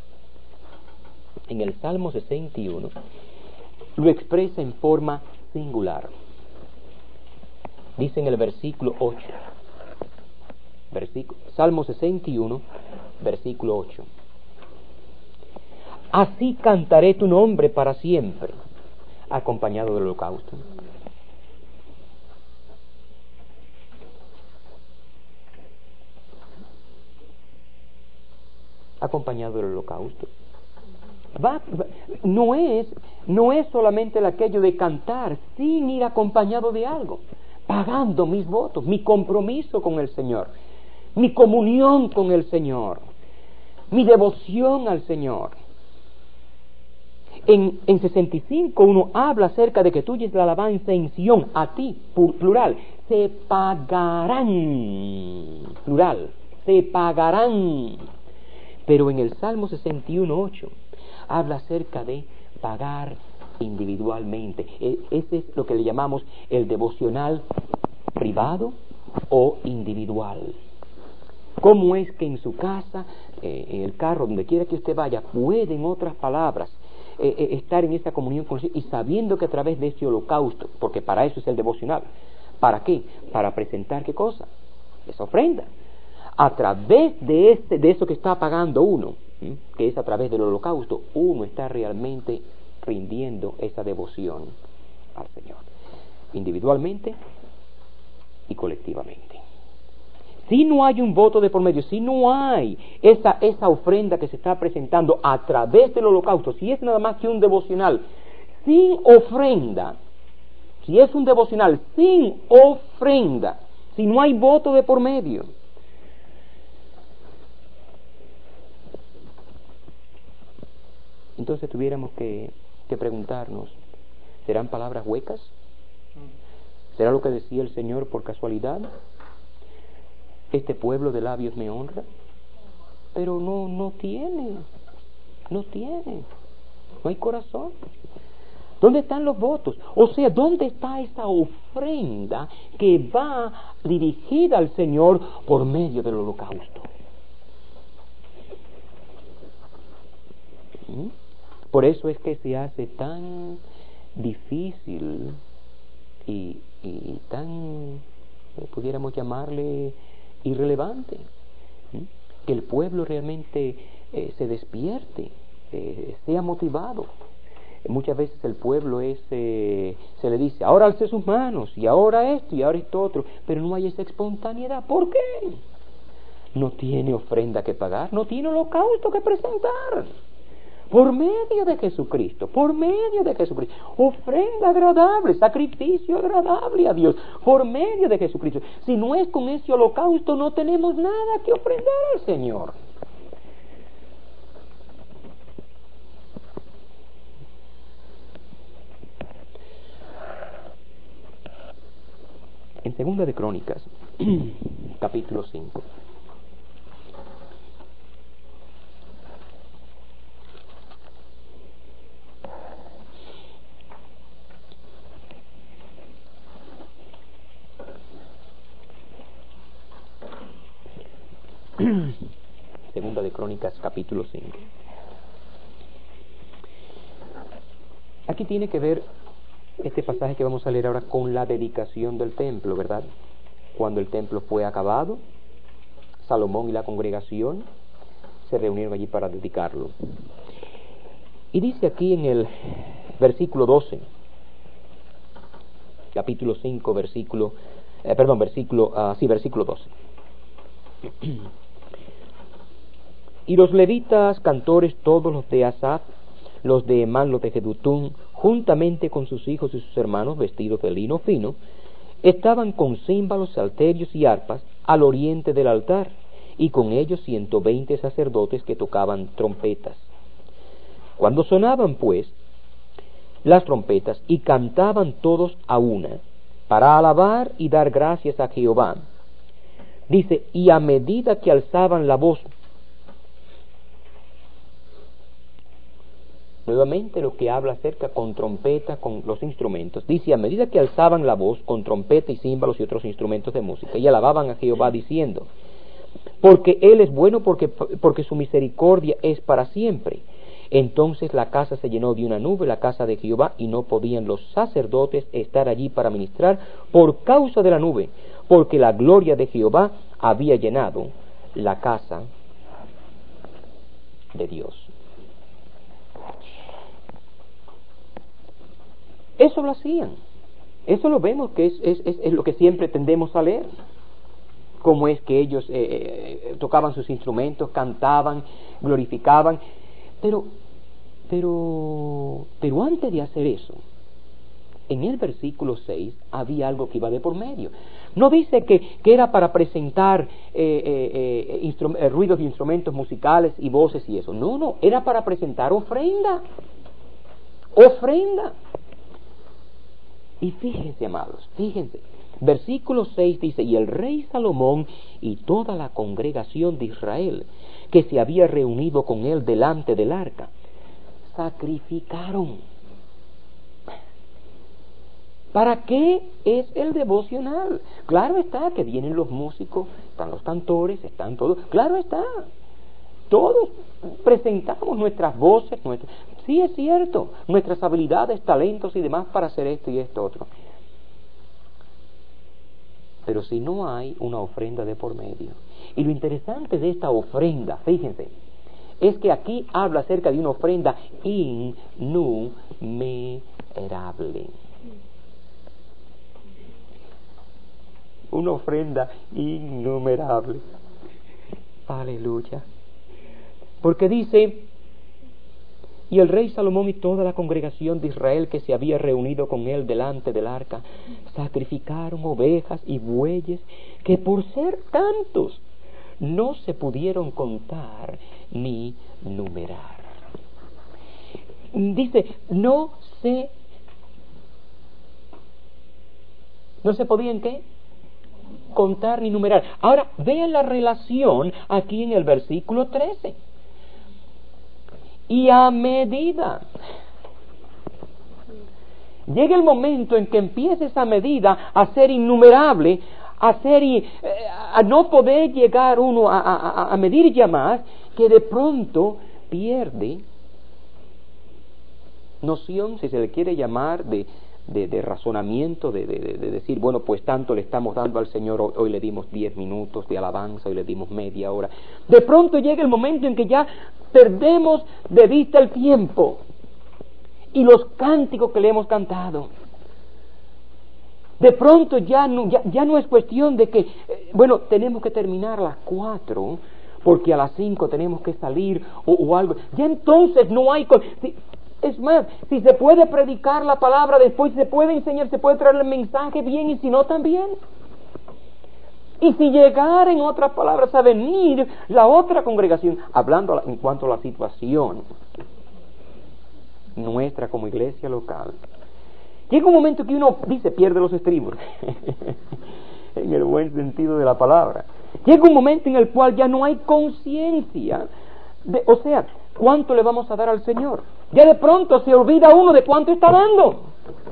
en el Salmo sesenta y uno, lo expresa en forma singular. Dice en el versículo ocho, versículo, Salmo sesenta y uno, versículo ocho. Así cantaré tu nombre para siempre, acompañado del holocausto. Acompañado del holocausto. Va, va, no es, no es solamente el aquello de cantar sin ir acompañado de algo, pagando mis votos, mi compromiso con el Señor, mi comunión con el Señor, mi devoción al Señor. En, en sesenta y cinco uno habla acerca de que tuya es la alabanza en Sión, a ti, plural, se pagarán, plural, se pagarán. Pero en el Salmo sesenta y uno, ocho habla acerca de pagar individualmente. E- ese es lo que le llamamos el devocional privado o individual. ¿Cómo es que en su casa, eh, en el carro, donde quiera que usted vaya, puede, en otras palabras, eh, eh, estar en esa comunión con Dios y sabiendo que a través de ese holocausto, porque para eso es el devocional, ¿para qué? Para presentar ¿qué cosa? Esa ofrenda. A través de, este, de eso que está pagando uno, ¿sí? Que es a través del holocausto, uno está realmente rindiendo esa devoción al Señor, individualmente y colectivamente. Si no hay un voto de por medio, si no hay esa, esa ofrenda que se está presentando a través del holocausto, si es nada más que un devocional sin ofrenda, si es un devocional sin ofrenda, si no hay voto de por medio, entonces tuviéramos que, que preguntarnos, ¿serán palabras huecas? ¿Será lo que decía el Señor por casualidad? Este pueblo de labios me honra, pero no, no tiene, no tiene, no hay corazón. ¿Dónde están los votos? O sea, ¿dónde está esa ofrenda que va dirigida al Señor por medio del holocausto? ¿Mm? Por eso es que se hace tan difícil y, y tan, pudiéramos llamarle, irrelevante, ¿sí? Que el pueblo realmente eh, se despierte, eh, sea motivado. Muchas veces el pueblo es, eh, se le dice, ahora alce sus manos, y ahora esto, y ahora esto otro, pero no hay esa espontaneidad. ¿Por qué? No tiene ofrenda que pagar, no tiene holocausto que presentar. Por medio de Jesucristo, por medio de Jesucristo, ofrenda agradable, sacrificio agradable a Dios, por medio de Jesucristo. Si no es con ese holocausto, no tenemos nada que ofrendar al Señor. En Segunda de Crónicas, capítulo cinco. Segunda de Crónicas, capítulo cinco. Aquí tiene que ver este pasaje que vamos a leer ahora con la dedicación del templo, ¿verdad? Cuando el templo fue acabado, Salomón y la congregación se reunieron allí para dedicarlo. Y dice aquí en el versículo doce, capítulo cinco, versículo, eh, perdón, versículo, uh, sí, versículo doce. Y los levitas, cantores, todos los de Asaf, los de Emán, los de Jedutún, juntamente con sus hijos y sus hermanos, vestidos de lino fino, estaban con címbalos, salterios y arpas al oriente del altar, y con ellos ciento veinte sacerdotes que tocaban trompetas. Cuando sonaban, pues, las trompetas, y cantaban todos a una, para alabar y dar gracias a Jehová, dice, y a medida que alzaban la voz, nuevamente lo que habla acerca con trompeta, con los instrumentos, dice, a medida que alzaban la voz con trompeta y címbalos y otros instrumentos de música, y alababan a Jehová diciendo, porque Él es bueno, porque, porque su misericordia es para siempre. Entonces la casa se llenó de una nube, la casa de Jehová, y no podían los sacerdotes estar allí para ministrar por causa de la nube, porque la gloria de Jehová había llenado la casa de Dios. Eso lo hacían, eso lo vemos que es, es, es, es lo que siempre tendemos a leer, cómo es que ellos eh, eh, tocaban sus instrumentos, cantaban, glorificaban, pero, pero, pero antes de hacer eso, en el versículo seis había algo que iba de por medio. No dice que, que era para presentar eh, eh, eh, instru- eh, ruidos de instrumentos musicales y voces y eso, no, no, era para presentar ofrenda, ofrenda. Y fíjense, amados, fíjense, versículo seis dice, y el rey Salomón y toda la congregación de Israel, que se había reunido con él delante del arca, sacrificaron. ¿Para qué es el devocional? Claro está que vienen los músicos, están los cantores, están todos. Claro está. Todos presentamos nuestras voces, nuestras, sí es cierto, nuestras habilidades, talentos y demás para hacer esto y esto otro. Pero si no hay una ofrenda de por medio. Y lo interesante de esta ofrenda, fíjense, es que aquí habla acerca de una ofrenda innumerable. Una ofrenda innumerable. Aleluya. Porque dice, y el rey Salomón y toda la congregación de Israel que se había reunido con él delante del arca, sacrificaron ovejas y bueyes que por ser tantos no se pudieron contar ni numerar. Dice, no se, no se podían ¿qué? Contar ni numerar. Ahora, vean la relación aquí en el versículo trece. Y a medida llega el momento en que empieza esa medida a ser innumerable, a ser eh, a no poder llegar uno a, a, a medir ya más, que de pronto pierde noción, si se le quiere llamar, de, de, de razonamiento, de, de, de decir, bueno, pues tanto le estamos dando al Señor, hoy, hoy le dimos diez minutos de alabanza, hoy le dimos media hora. De pronto llega el momento en que ya perdemos de vista el tiempo y los cánticos que le hemos cantado. De pronto ya no, ya, ya no es cuestión de que, eh, bueno, tenemos que terminar a las cuatro porque a las cinco tenemos que salir o, o algo. Ya entonces no hay... Si, es más, si se puede predicar la palabra después, se puede enseñar, se puede traer el mensaje bien, y si no también. Y si llegara, en otras palabras, a venir la otra congregación, hablando en cuanto a la situación nuestra como iglesia local, llega un momento que uno dice, pierde los estribos, en el buen sentido de la palabra. Llega un momento en el cual ya no hay conciencia, de, o sea, ¿cuánto le vamos a dar al Señor? Ya de pronto se olvida uno de cuánto está dando.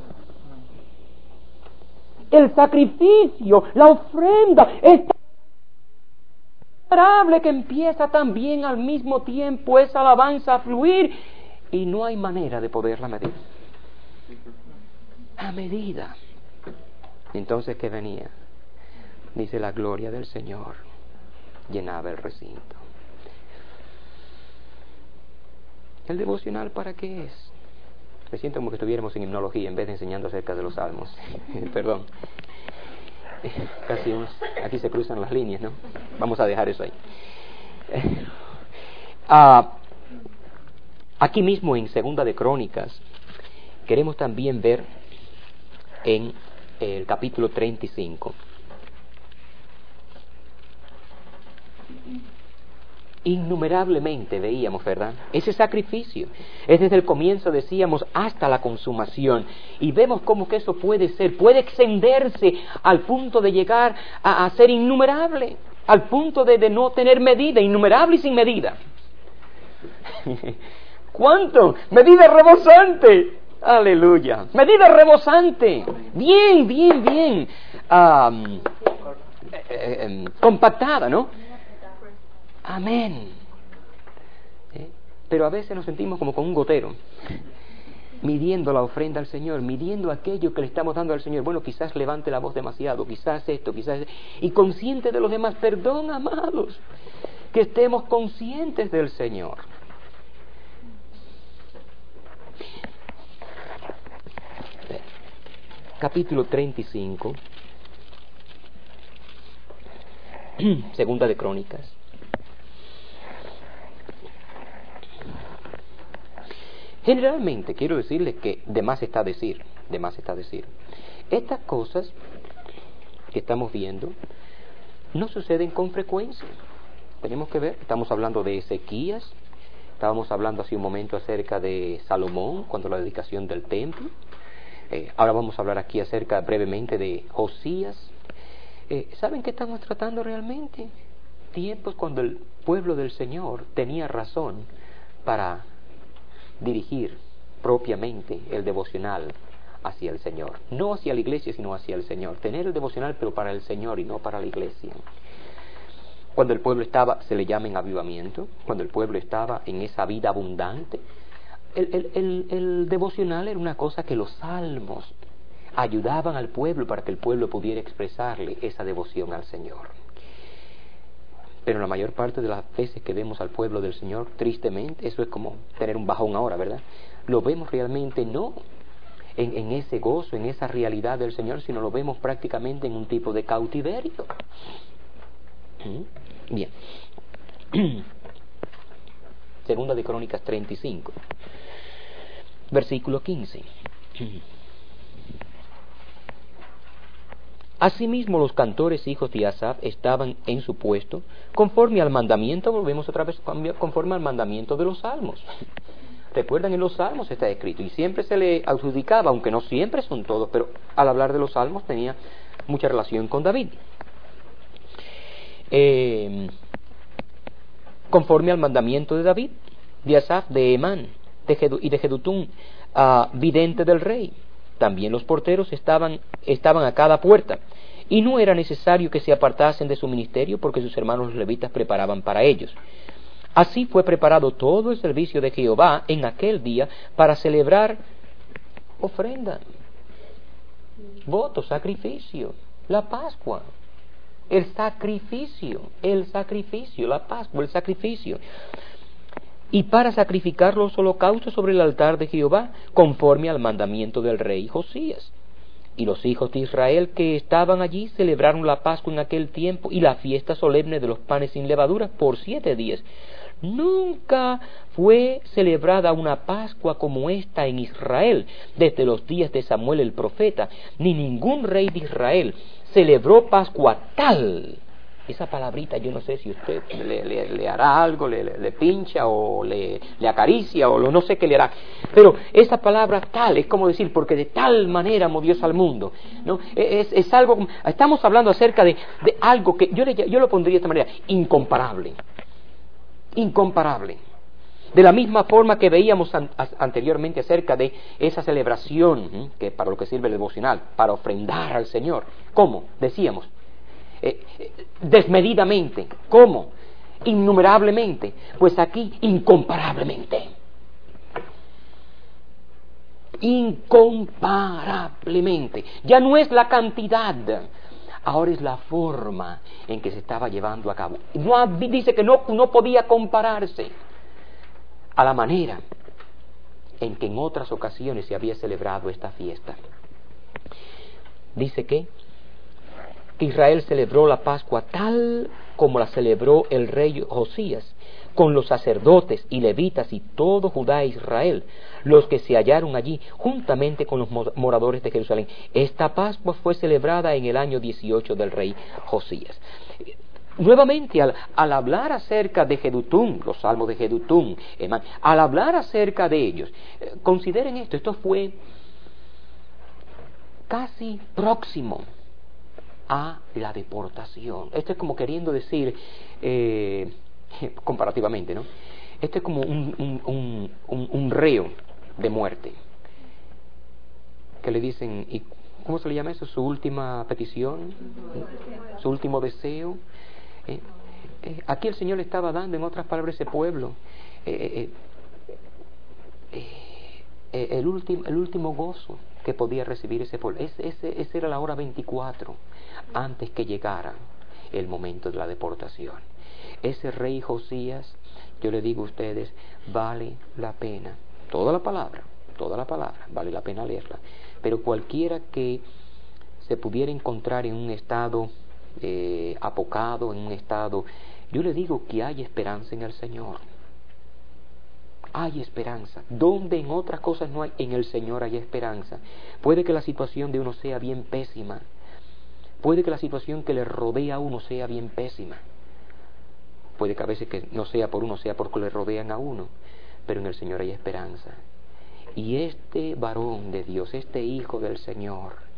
El sacrificio, la ofrenda, es tan admirable que empieza también al mismo tiempo esa alabanza a fluir y no hay manera de poderla medir. A medida. Entonces, ¿qué venía? Dice, la gloria del Señor llenaba el recinto. ¿El devocional para qué es? Me siento como que estuviéramos en himnología en vez de enseñando acerca de los salmos. Perdón. Casi unos, aquí se cruzan las líneas, ¿no? Vamos a dejar eso ahí. Ah, aquí mismo en Segunda de Crónicas queremos también ver en el capítulo treinta y cinco. Innumerablemente veíamos, ¿verdad? Ese sacrificio es desde el comienzo, decíamos, hasta la consumación, y vemos cómo que eso puede ser, puede extenderse al punto de llegar a, a ser innumerable, al punto de, de no tener medida, innumerable y sin medida. ¿Cuánto? Medida rebosante. Aleluya. Medida rebosante. Bien, bien, bien um, eh, eh, compactada, ¿no? Amén. ¿Eh? Pero a veces nos sentimos como con un gotero, midiendo la ofrenda al Señor, midiendo aquello que le estamos dando al Señor. Bueno, quizás levante la voz demasiado, quizás esto, quizás... Y consciente de los demás. Perdón, amados, que estemos conscientes del Señor. Capítulo treinta y cinco, Segunda de Crónicas. Generalmente, quiero decirles que de más está decir, de más está decir, estas cosas que estamos viendo no suceden con frecuencia. Tenemos que ver, estamos hablando de Ezequías, estábamos hablando hace un momento acerca de Salomón, cuando la dedicación del templo. Eh, ahora vamos a hablar aquí acerca brevemente de Josías. Eh, ¿Saben qué estamos tratando realmente? Tiempos cuando el pueblo del Señor tenía razón para dirigir propiamente el devocional hacia el Señor. No hacia la iglesia, sino hacia el Señor. Tener el devocional, pero para el Señor y no para la iglesia. Cuando el pueblo estaba, se le llama en avivamiento, cuando el pueblo estaba en esa vida abundante, el, el, el, el devocional era una cosa que los salmos ayudaban al pueblo para que el pueblo pudiera expresarle esa devoción al Señor. Pero la mayor parte de las veces que vemos al pueblo del Señor, tristemente, eso es como tener un bajón ahora, ¿verdad? Lo vemos realmente no en, en ese gozo, en esa realidad del Señor, sino lo vemos prácticamente en un tipo de cautiverio. Bien. Segunda de Crónicas treinta y cinco, versículo quince. Asimismo los cantores hijos de Asaf estaban en su puesto, conforme al mandamiento, volvemos otra vez, conforme al mandamiento de los salmos. Recuerdan, en los salmos está escrito, y siempre se le adjudicaba, aunque no siempre son todos, pero al hablar de los salmos tenía mucha relación con David. Eh, conforme al mandamiento de David, de Asaf, de Emán de Jedu, y de Jedutún, uh, vidente del rey. También los porteros estaban, estaban a cada puerta, y no era necesario que se apartasen de su ministerio, porque sus hermanos los levitas preparaban para ellos. Así fue preparado todo el servicio de Jehová en aquel día para celebrar ofrenda, voto, sacrificio, la Pascua, el sacrificio, el sacrificio, la Pascua, el sacrificio. Y para sacrificar los holocaustos sobre el altar de Jehová, conforme al mandamiento del rey Josías. Y los hijos de Israel que estaban allí celebraron la Pascua en aquel tiempo y la fiesta solemne de los panes sin levadura por siete días. Nunca fue celebrada una Pascua como esta en Israel desde los días de Samuel el profeta, ni ningún rey de Israel celebró Pascua tal. Esa palabrita yo no sé si usted le, le, le hará algo, le, le, le pincha o le, le acaricia o lo, no sé qué le hará, pero esa palabra tal es como decir, porque de tal manera amó Dios al mundo, ¿no? Es, es algo, estamos hablando acerca de, de algo que yo, le, yo lo pondría de esta manera, incomparable, incomparable. De la misma forma que veíamos an, a, anteriormente acerca de esa celebración, ¿eh? que para lo que sirve el devocional, para ofrendar al Señor. ¿Cómo? Decíamos, Eh, eh, desmedidamente. ¿Cómo? Innumerablemente. Pues aquí, incomparablemente. Incomparablemente. Ya no es la cantidad, ahora es la forma en que se estaba llevando a cabo. No, dice que no, no podía compararse a la manera en que en otras ocasiones se había celebrado esta fiesta. Dice que Israel celebró la Pascua tal como la celebró el rey Josías, con los sacerdotes y levitas y todo Judá e Israel, los que se hallaron allí juntamente con los moradores de Jerusalén. Esta Pascua fue celebrada en el año dieciocho del rey Josías. Nuevamente, al, al hablar acerca de Jedutún, los salmos de Jedutún, Emán, al hablar acerca de ellos, eh, consideren esto, esto fue casi próximo a la deportación. Esto es como queriendo decir, eh, comparativamente, ¿no? Esto es como un, un, un, un, un reo de muerte, que le dicen, ¿y cómo se le llama eso? Su última petición, su último deseo. Eh, eh, aquí el Señor le estaba dando, en otras palabras, ese pueblo eh, eh, eh, el, último, el último gozo que podía recibir ese pueblo. Ese, ese, ese era la hora veinticuatro antes que llegara el momento de la deportación. Ese rey Josías, yo le digo a ustedes, vale la pena, toda la palabra, toda la palabra, vale la pena leerla, pero cualquiera que se pudiera encontrar en un estado eh, apocado, en un estado, yo le digo que hay esperanza en el Señor. Hay esperanza. Donde en otras cosas no hay, en el Señor hay esperanza. Puede que la situación de uno sea bien pésima. Puede que la situación que le rodea a uno sea bien pésima. Puede que a veces que no sea por uno, sea porque le rodean a uno. Pero en el Señor hay esperanza. Y este varón de Dios, este hijo del Señor,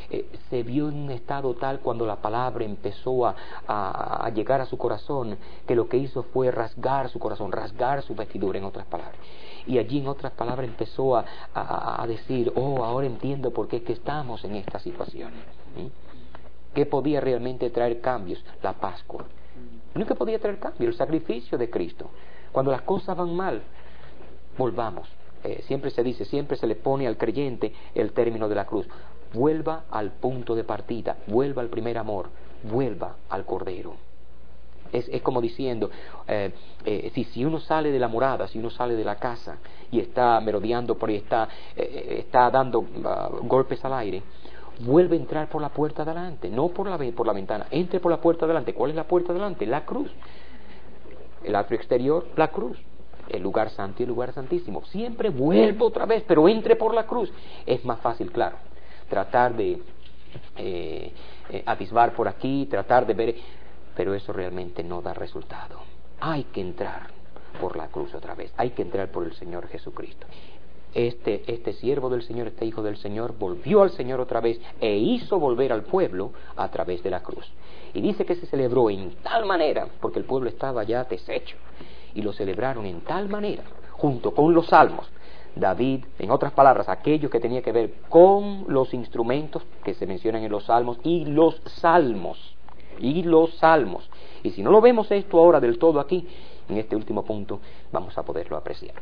eh, se vio en un estado tal cuando la palabra empezó a, a, a llegar a su corazón, que lo que hizo fue rasgar su corazón, rasgar su vestidura, en otras palabras. Y allí, en otras palabras, empezó a, a, a decir, oh, ahora entiendo por qué es que estamos en esta situación. ¿Sí? ¿Qué podía realmente traer cambios? La Pascua. Lo único que podía traer cambios, el sacrificio de Cristo. Cuando las cosas van mal, volvamos. Eh, siempre se dice, siempre se le pone al creyente el término de la cruz. Vuelva al punto de partida, vuelva al primer amor, vuelva al Cordero. Es, es como diciendo, eh, eh, si, si uno sale de la morada, si uno sale de la casa y está merodeando por ahí, está, eh, está dando uh, golpes al aire, vuelve a entrar por la puerta de adelante, no por la, por la ventana, entre por la puerta de adelante. ¿Cuál es la puerta de adelante? La cruz. El atrio exterior, la cruz. El lugar santo y el lugar santísimo. Siempre vuelvo otra vez, pero entre por la cruz. Es más fácil, claro, tratar de eh, eh, atisbar por aquí, tratar de ver, pero eso realmente no da resultado. Hay que entrar por la cruz otra vez, hay que entrar por el Señor Jesucristo. Este, este siervo del Señor, este hijo del Señor, volvió al Señor otra vez e hizo volver al pueblo a través de la cruz. Y dice que se celebró en tal manera, porque el pueblo estaba ya deshecho, y lo celebraron en tal manera, junto con los salmos. David, en otras palabras, aquello que tenía que ver con los instrumentos que se mencionan en los salmos, y los salmos, y los salmos. Y si no lo vemos esto ahora del todo aquí, en este último punto, vamos a poderlo apreciar.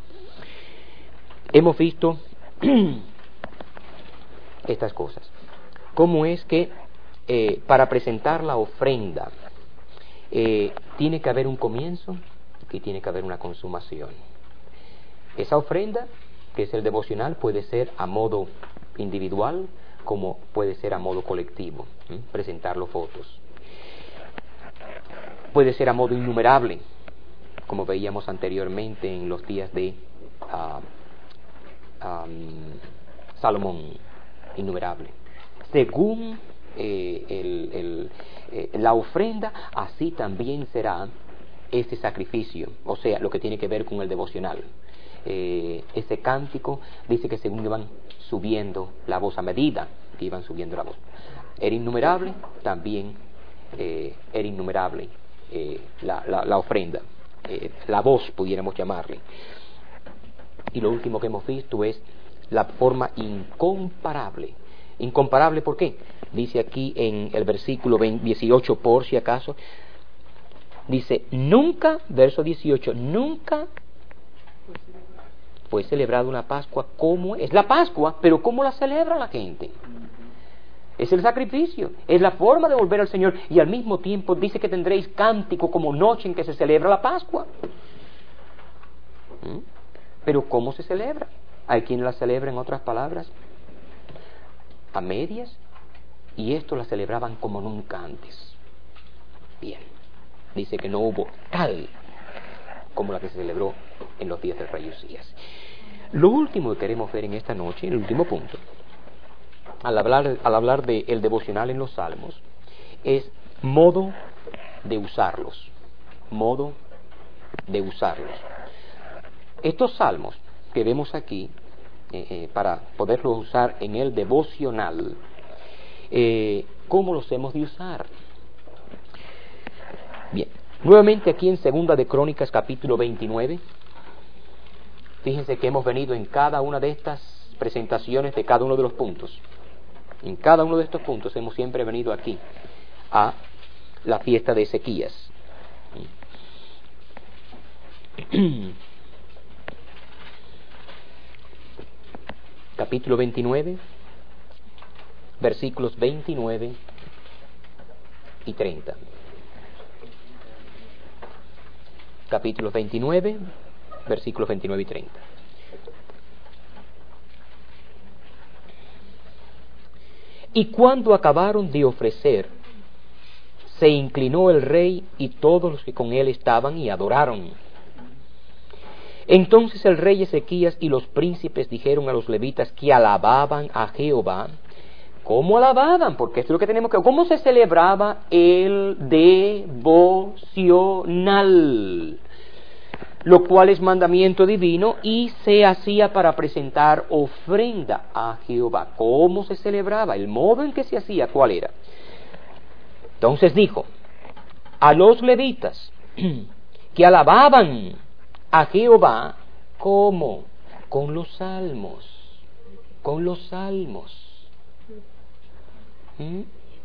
Hemos visto estas cosas. ¿Cómo es que eh, para presentar la ofrenda eh, tiene que haber un comienzo y tiene que haber una consumación? Esa ofrenda, que es el devocional, puede ser a modo individual como puede ser a modo colectivo. ¿eh? Presentar los votos. Puede ser a modo innumerable, como veíamos anteriormente en los días de Uh, Um, Salomón, innumerable. Según eh, el, el, eh, la ofrenda, así también será ese sacrificio, o sea, lo que tiene que ver con el devocional. Eh, ese cántico dice que según iban subiendo la voz, a medida que iban subiendo la voz. Era innumerable, también eh, era innumerable eh, la, la, la ofrenda, eh, la voz, pudiéramos llamarle. Y lo último que hemos visto es la forma incomparable. Incomparable, ¿por qué? Dice aquí en el versículo dieciocho, por si acaso, dice, nunca, verso dieciocho, nunca fue celebrada una Pascua como es la Pascua, pero ¿cómo la celebra la gente? Es el sacrificio, es la forma de volver al Señor, y al mismo tiempo dice que tendréis cántico como noche en que se celebra la Pascua. ¿Mm? Pero ¿cómo se celebra? Hay quien la celebra, en otras palabras, a medias, y esto la celebraban como nunca antes. Bien, dice que no hubo tal como la que se celebró en los días del rey Usías. Lo último que queremos ver en esta noche, el último punto, al hablar, al hablar del devocional en los salmos, es modo de usarlos, modo de usarlos. Estos salmos que vemos aquí, eh, eh, para poderlos usar en el devocional, eh, ¿cómo los hemos de usar? Bien, nuevamente aquí en Segunda de Crónicas, capítulo veintinueve, fíjense que hemos venido en cada una de estas presentaciones de cada uno de los puntos. En cada uno de estos puntos hemos siempre venido aquí a la fiesta de Ezequías. Capítulo veintinueve, versículos veintinueve y treinta. Capítulos veintinueve, versículos veintinueve y treinta. Y cuando acabaron de ofrecer, se inclinó el rey y todos los que con él estaban y adoraron. Entonces el rey Ezequías y los príncipes dijeron a los levitas que alababan a Jehová. ¿Cómo alababan? Porque esto es lo que tenemos que... ¿Cómo se celebraba el devocional? lo cual es mandamiento divino, y se hacía para presentar ofrenda a Jehová. ¿Cómo se celebraba? El modo en que se hacía, ¿cuál era? Entonces dijo, a los levitas que alababan a Jehová, ¿cómo? Con los salmos, con los salmos. ¿Mm?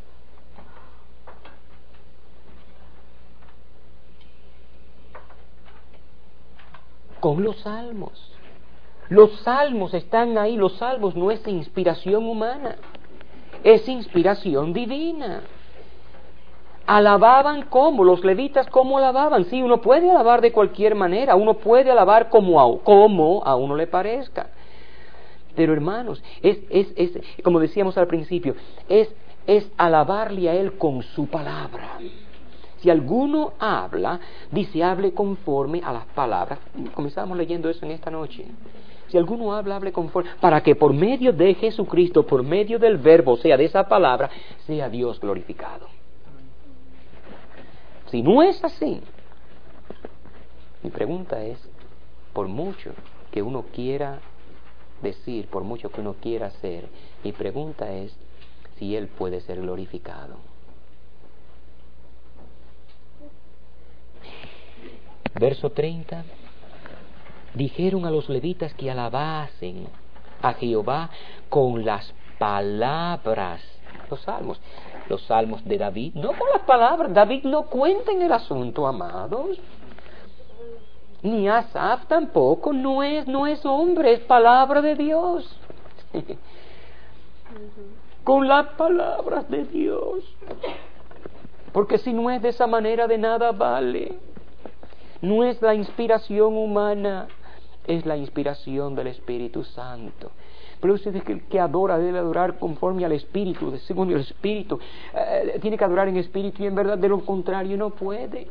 Con los salmos. Los salmos están ahí. Los salmos no es inspiración humana, es inspiración divina. Alababan como, los levitas cómo alababan. Sí, uno puede alabar de cualquier manera, uno puede alabar como a, como a uno le parezca. Pero hermanos, es, es, es, como decíamos al principio, es, es alabarle a Él con su palabra. Si alguno habla, dice, hable conforme a las palabras. Comenzamos leyendo eso en esta noche. Si alguno habla, hable conforme, para que por medio de Jesucristo, por medio del verbo, o sea, de esa palabra, sea Dios glorificado. Si no es así, mi pregunta es, por mucho que uno quiera decir, por mucho que uno quiera hacer, mi pregunta es si Él puede ser glorificado. Verso treinta. Dijeron a los levitas que alabasen a Jehová con las palabras. Los salmos. Los salmos de David. No con las palabras. David no cuenta en el asunto, amados. Ni Asaf tampoco. No es, no es hombre, es palabra de Dios. Con las palabras de Dios. Porque si no es de esa manera, de nada vale. No es la inspiración humana, es la inspiración del Espíritu Santo. Pero usted dice que el que adora debe adorar conforme al Espíritu, según el Espíritu. Eh, tiene que adorar en Espíritu y en verdad, de lo contrario no puede.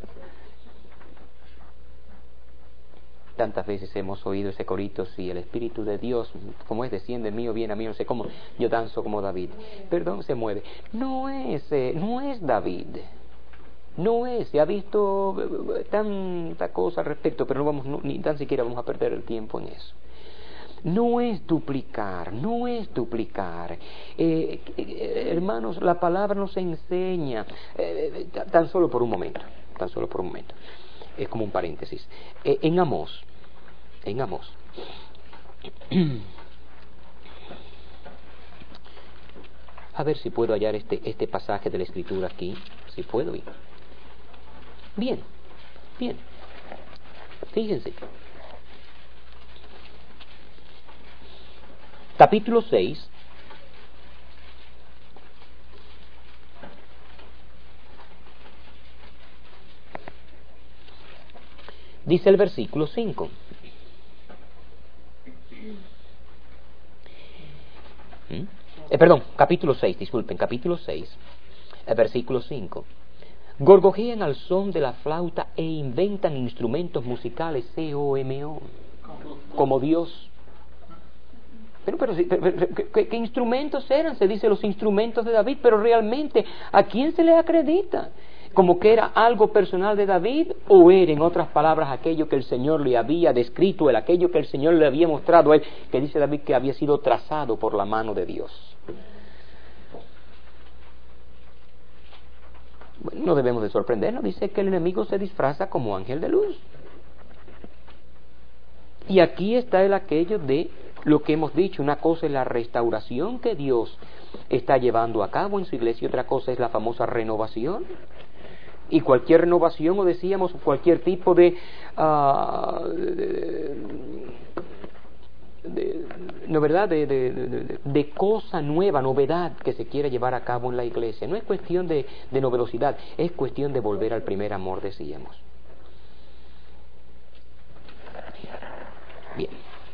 Tantas veces hemos oído ese corito, si el Espíritu de Dios, como es, desciende mío, viene a mí, no sé cómo, yo danzo como David. Perdón, se mueve. No es, eh, no es David. No es, se ha visto tanta cosa al respecto, pero no vamos, no, ni tan siquiera vamos a perder el tiempo en eso. No es duplicar, no es duplicar. Eh, eh, hermanos, la palabra nos enseña, eh, tan solo por un momento, tan solo por un momento, es como un paréntesis. Eh, en Amós, en Amós, a ver si puedo hallar este, este pasaje de la Escritura aquí, si puedo ir. Bien, bien. Fíjense. Capítulo seis. Dice el versículo cinco. ¿Mm? Eh, perdón, capítulo seis, disculpen, capítulo seis, el versículo cinco. Gorgojean al son de la flauta e inventan instrumentos musicales, C O M O, como Dios. Pero, pero, pero ¿qué, ¿qué instrumentos eran? Se dice los instrumentos de David, pero realmente, ¿a quién se le acredita? ¿Como que era algo personal de David? ¿O era, en otras palabras, aquello que el Señor le había descrito, el aquello que el Señor le había mostrado a él, que dice David que había sido trazado por la mano de Dios? Bueno, no debemos de sorprendernos, dice que el enemigo se disfraza como ángel de luz. Y aquí está el aquello de lo que hemos dicho, una cosa es la restauración que Dios está llevando a cabo en su iglesia y otra cosa es la famosa renovación. Y cualquier renovación, o decíamos, cualquier tipo de, uh, de, de no verdad de, de, de, de cosa nueva, novedad que se quiere llevar a cabo en la iglesia, no es cuestión de, de novedosidad, es cuestión de volver al primer amor, decíamos. Bien,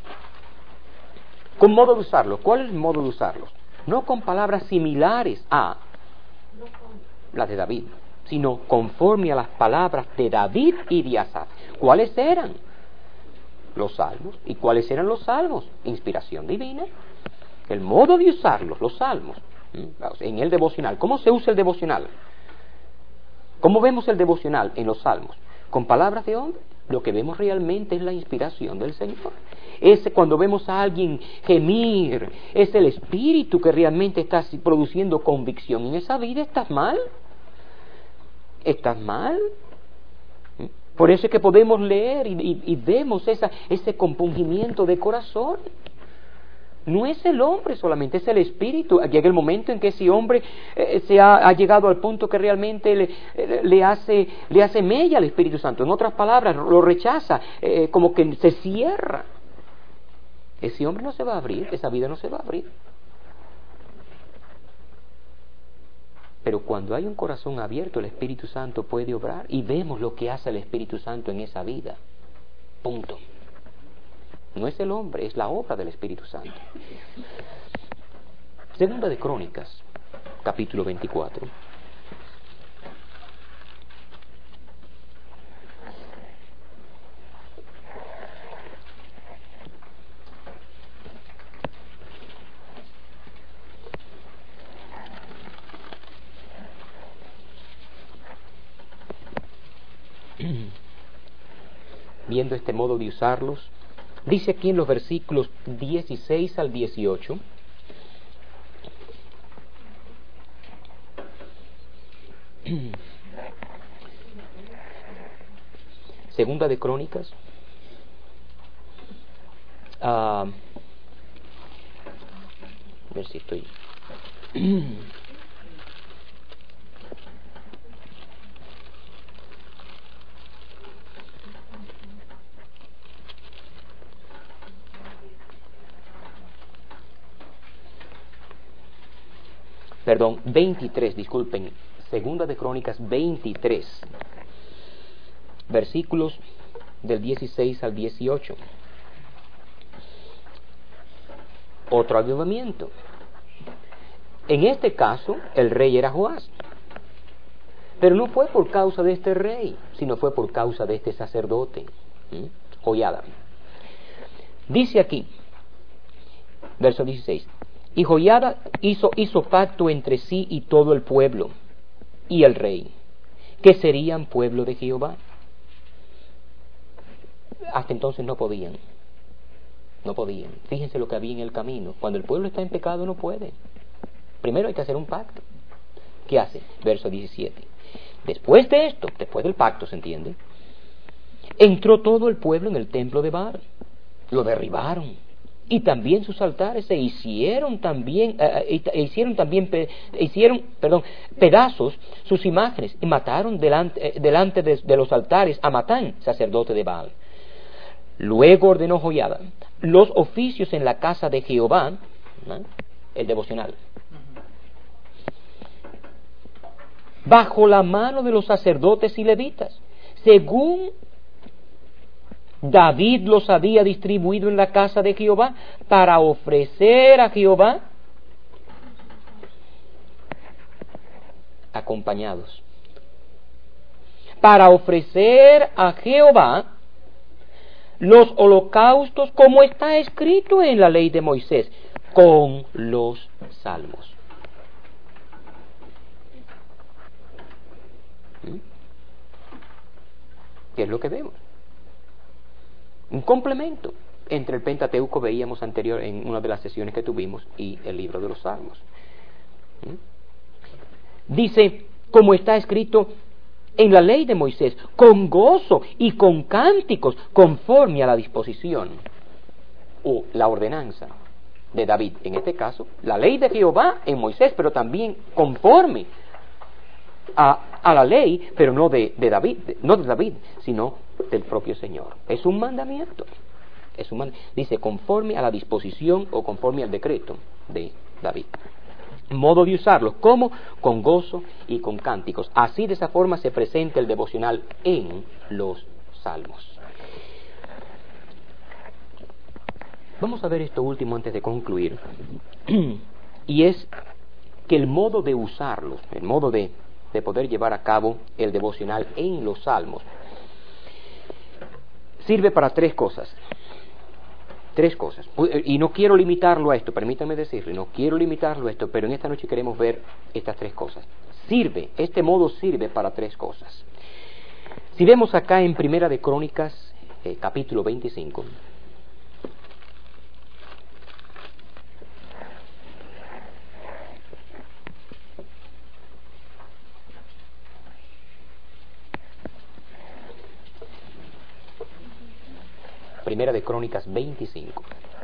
con modo de usarlos. ¿Cuál es el modo de usarlos? No con palabras similares a las de David, sino conforme a las palabras de David y de Asaf. ¿Cuáles eran? Los salmos. ¿Y cuáles eran los salmos? Inspiración divina. El modo de usarlos, los salmos, en el devocional. ¿Cómo se usa el devocional? ¿Cómo vemos el devocional en los salmos? ¿Con palabras de hombre? Lo que vemos realmente es la inspiración del Señor. Es cuando vemos a alguien gemir, es el Espíritu que realmente está produciendo convicción en esa vida. ¿Estás mal? ¿Estás mal? Por eso es que podemos leer y, y, y vemos esa, ese compungimiento de corazón. No es el hombre solamente, es el Espíritu. Llega el momento en que ese hombre eh, se ha, ha llegado al punto que realmente le, eh, le, hace, le hace mella al Espíritu Santo. En otras palabras, lo rechaza, eh, como que se cierra. Ese hombre no se va a abrir, esa vida no se va a abrir. Pero cuando hay un corazón abierto, el Espíritu Santo puede obrar y vemos lo que hace el Espíritu Santo en esa vida. Punto. No es el hombre, es la obra del Espíritu Santo. Segunda de Crónicas, capítulo veinticuatro. Viendo este modo de usarlos, dice aquí en los versículos dieciséis al dieciocho, Segunda de Crónicas, uh, a ver si estoy... Perdón, veintitrés, disculpen, Segunda de Crónicas veintitrés, versículos del dieciséis al dieciocho. Otro avivamiento. En este caso, el rey era Joás. Pero no fue por causa de este rey, sino fue por causa de este sacerdote, ¿sí? Joiada. Dice aquí, verso dieciséis, y Joiada hizo, hizo pacto entre sí y todo el pueblo y el rey, que serían pueblo de Jehová. Hasta entonces no podían, no podían. Fíjense lo que había en el camino. Cuando el pueblo está en pecado no puede. Primero hay que hacer un pacto. ¿Qué hace? Verso diecisiete. Después de esto, después del pacto, ¿se entiende? Entró todo el pueblo en el templo de Baal, lo derribaron, y también sus altares se hicieron también, eh, e hicieron también, pe, hicieron, perdón, pedazos sus imágenes, y mataron delante, eh, delante de, de los altares a Matán, sacerdote de Baal. Luego ordenó Joiada los oficios en la casa de Jehová, ¿no? El devocional, bajo la mano de los sacerdotes y levitas, según David los había distribuido en la casa de Jehová, para ofrecer a Jehová acompañados, para ofrecer a Jehová los holocaustos, como está escrito en la ley de Moisés, con los salmos. ¿Mm? ¿Qué es lo que vemos? Un complemento entre el Pentateuco, veíamos anterior en una de las sesiones que tuvimos, y el libro de los Salmos. ¿Mm? Dice, como está escrito en la ley de Moisés, con gozo y con cánticos, conforme a la disposición o la ordenanza de David. En este caso, la ley de Jehová en Moisés, pero también conforme a, a la ley, pero no de, de David, de, no de David, sino del propio Señor. Es un mandamiento. Es un mand... Dice, conforme a la disposición o conforme al decreto de David. Modo de usarlos, ¿cómo? Con gozo y con cánticos. Así, de esa forma, se presenta el devocional en los salmos. Vamos a ver esto último antes de concluir. Y es que el modo de usarlos, el modo de, de poder llevar a cabo el devocional en los salmos, sirve para tres cosas. Tres cosas. Y no quiero limitarlo a esto, permítanme decirlo, no quiero limitarlo a esto, pero en esta noche queremos ver estas tres cosas. Sirve, este modo sirve para tres cosas. Si vemos acá en Primera de Crónicas, eh, capítulo veinticinco, Primera de Crónicas veinticinco.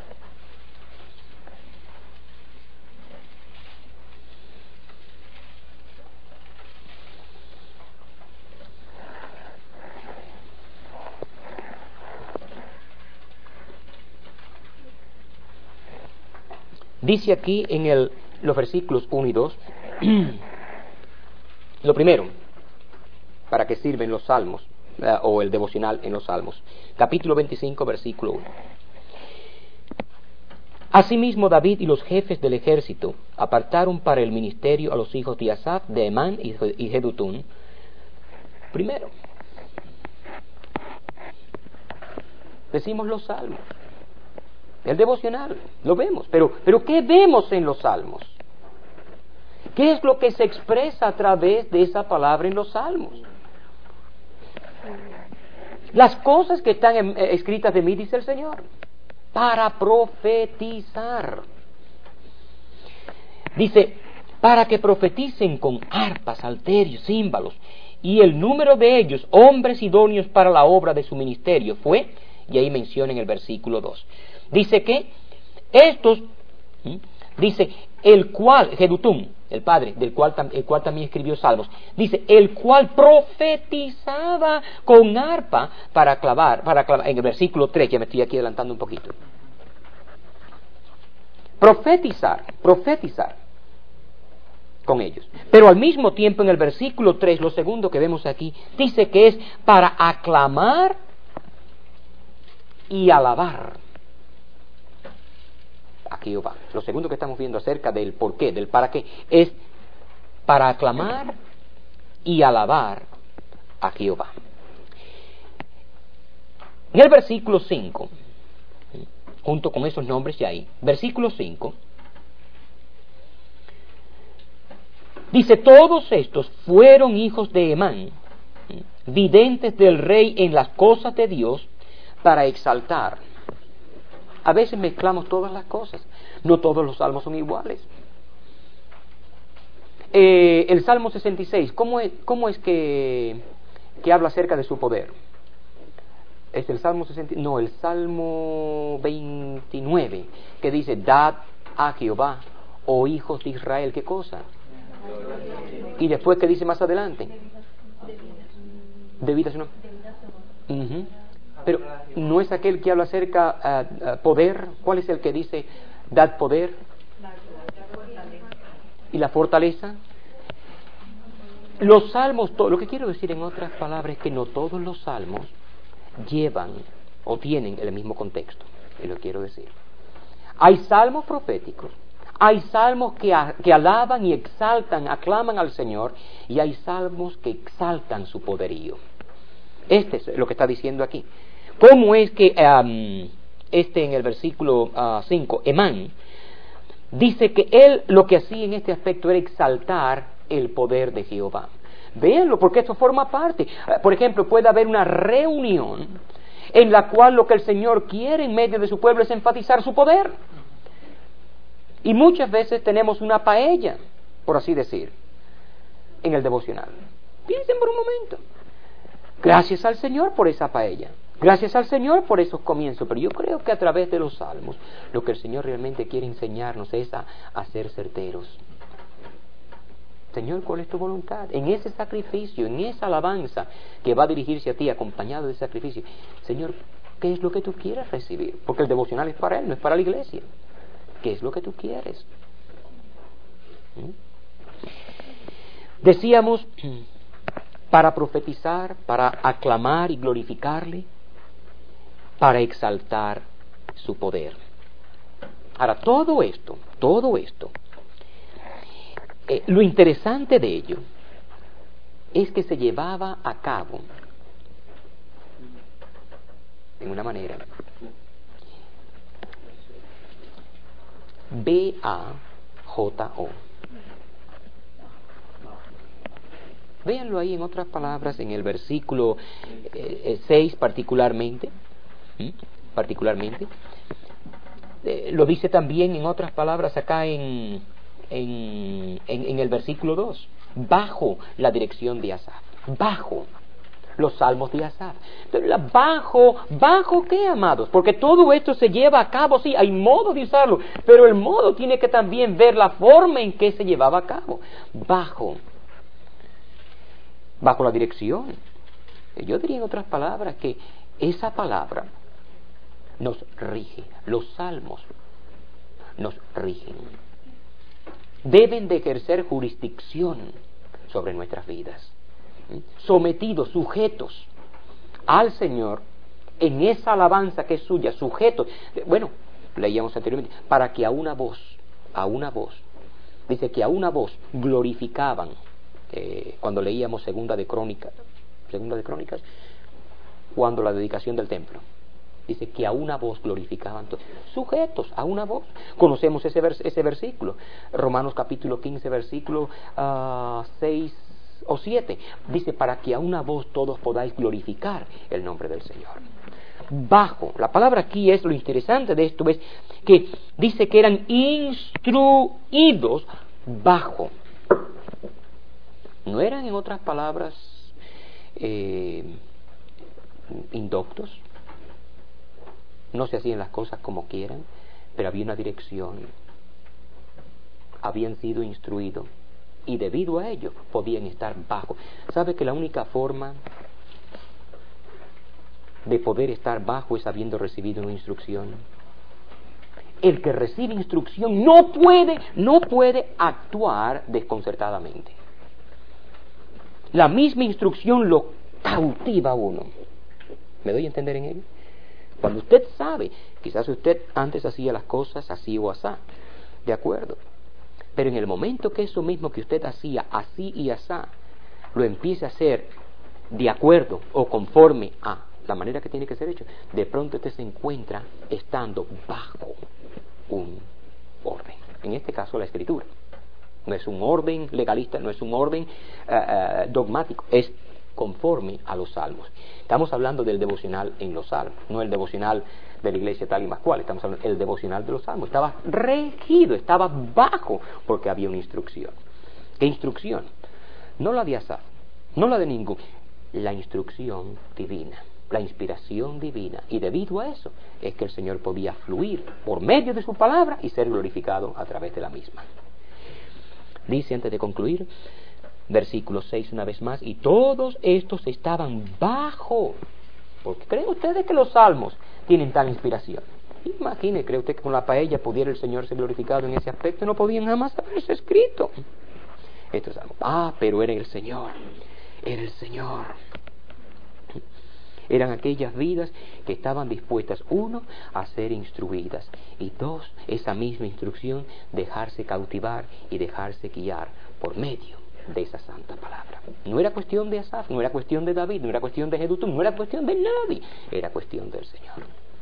Dice aquí en el, los versículos uno y dos, lo primero, para qué sirven los salmos, eh, o el devocional en los salmos. Capítulo veinticinco, versículo uno. Asimismo David y los jefes del ejército apartaron para el ministerio a los hijos de Asaf, de Emán y Jedutún. Primero, decimos los salmos. El devocional, lo vemos, pero, pero ¿qué vemos en los salmos? ¿Qué es lo que se expresa a través de esa palabra en los salmos? Las cosas que están en, eh, escritas de mí, dice el Señor, para profetizar. Dice, para que profeticen con arpas, salterios, címbalos, y el número de ellos, hombres idóneos para la obra de su ministerio, fue, y ahí menciona en el versículo dos. Dice que estos, ¿sí? dice, el cual, Jedutún, el padre, del cual, el cual también escribió salmos, dice, el cual profetizaba con arpa para clavar, para clavar, en el versículo tres, ya me estoy aquí adelantando un poquito. Profetizar, profetizar con ellos. Pero al mismo tiempo en el versículo tres, lo segundo que vemos aquí, dice que es para aclamar y alabar a Jehová. Lo segundo que estamos viendo acerca del por qué, del para qué, es para aclamar y alabar a Jehová. En el versículo cinco, junto con esos nombres ya ahí, versículo cinco, dice, todos estos fueron hijos de Emán, videntes del rey en las cosas de Dios, para exaltar. A veces mezclamos todas las cosas. No todos los salmos son iguales. Eh, el Salmo sesenta y seis, ¿cómo es, cómo es que, que habla acerca de su poder? Es el Salmo sesenta, no, el Salmo veintinueve, que dice, dad a Jehová, oh hijos de Israel, ¿qué cosa? Y después, ¿qué dice más adelante? Debida su nombre. Uh-huh. Pero ¿no es aquel que habla acerca de uh, uh, poder? ¿Cuál es el que dice dad poder? ¿Y la fortaleza? Los salmos, to- lo que quiero decir en otras palabras es que no todos los salmos llevan o tienen el mismo contexto, es lo que quiero decir. Hay salmos proféticos, hay salmos que, a, que alaban y exaltan, aclaman al Señor, y hay salmos que exaltan su poderío. Este es lo que está diciendo aquí. ¿Cómo es que um, este en el versículo cinco, uh, Emán, dice que él lo que hacía en este aspecto era exaltar el poder de Jehová? Véanlo, porque esto forma parte. Por ejemplo, puede haber una reunión en la cual lo que el Señor quiere en medio de su pueblo es enfatizar su poder. Y muchas veces tenemos una paella, por así decir, en el devocional. Piensen por un momento. Gracias al Señor por esa paella. Gracias al Señor por esos comienzos. Pero yo creo que a través de los salmos, lo que el Señor realmente quiere enseñarnos es a, a ser certeros. Señor, ¿cuál es tu voluntad? En ese sacrificio, en esa alabanza que va a dirigirse a ti, acompañado de sacrificio. Señor, ¿qué es lo que tú quieres recibir? Porque el devocional es para Él, no es para la iglesia. ¿Qué es lo que tú quieres? ¿Mm? Decíamos, para profetizar, para aclamar y glorificarle, para exaltar su poder. Ahora, todo esto, todo esto, eh, lo interesante de ello es que se llevaba a cabo en una manera B A J O. Véanlo ahí en otras palabras, en el versículo eh, seis particularmente, ¿sí? particularmente. Eh, lo dice también en otras palabras acá en, en, en, en el versículo dos, bajo la dirección de Asaf, bajo los salmos de Asaf. Entonces, bajo, ¿bajo qué, amados? Porque todo esto se lleva a cabo, sí, hay modo de usarlo, pero el modo tiene que también ver la forma en que se llevaba a cabo. Bajo, bajo la dirección. Yo diría en otras palabras que esa palabra nos rige, los salmos nos rigen. Deben de ejercer jurisdicción sobre nuestras vidas, sometidos, sujetos al Señor en esa alabanza que es suya, sujetos. Bueno, leíamos anteriormente, para que a una voz, a una voz, dice que a una voz glorificaban, eh, cuando leíamos segunda de Crónicas, segunda de Crónicas, cuando la dedicación del templo. Dice que a una voz glorificaban todos. Sujetos a una voz. Conocemos ese, vers ese versículo. Romanos capítulo quince, versículo uh, seis o siete. Dice, para que a una voz todos podáis glorificar el nombre del Señor. Bajo. La palabra aquí es, lo interesante de esto es que dice que eran instruidos bajo. No eran, en otras palabras, eh, indoctos. No se hacían las cosas como quieran, pero había una dirección. Habían sido instruidos y debido a ello podían estar bajo. ¿Sabe que la única forma de poder estar bajo es habiendo recibido una instrucción? El que recibe instrucción no puede, no puede actuar desconcertadamente. La misma instrucción lo cautiva a uno. ¿Me doy a entender en ello? Cuando usted sabe, quizás usted antes hacía las cosas así o asá, de acuerdo, pero en el momento que eso mismo que usted hacía así y asá, lo empiece a hacer de acuerdo o conforme a la manera que tiene que ser hecho, de pronto usted se encuentra estando bajo un orden, en este caso la Escritura. No es un orden legalista, no es un orden uh, uh, dogmático, es conforme a los salmos. Estamos hablando del devocional en los salmos, no el devocional de la iglesia tal y más cual. Estamos hablando del devocional de los salmos. Estaba regido, estaba bajo, porque había una instrucción. ¿Qué instrucción? No la de Asaf, no la de ningún, la instrucción divina, la inspiración divina. Y debido a eso es que el Señor podía fluir por medio de su palabra y ser glorificado a través de la misma. Dice, antes de concluir, versículo seis una vez más, y todos estos estaban bajo. Porque ¿creen ustedes que los salmos tienen tal inspiración? Imagine, ¿cree usted que con la paella pudiera el Señor ser glorificado en ese aspecto? No podían jamás haberse escrito estos salmos. Ah, pero era el Señor, era el Señor. Eran aquellas vidas que estaban dispuestas, uno, a ser instruidas, y dos, esa misma instrucción, dejarse cautivar y dejarse guiar por medio de esa santa palabra. No era cuestión de Asaf, no era cuestión de David, no era cuestión de Jedutum, no era cuestión de nadie, era cuestión del Señor.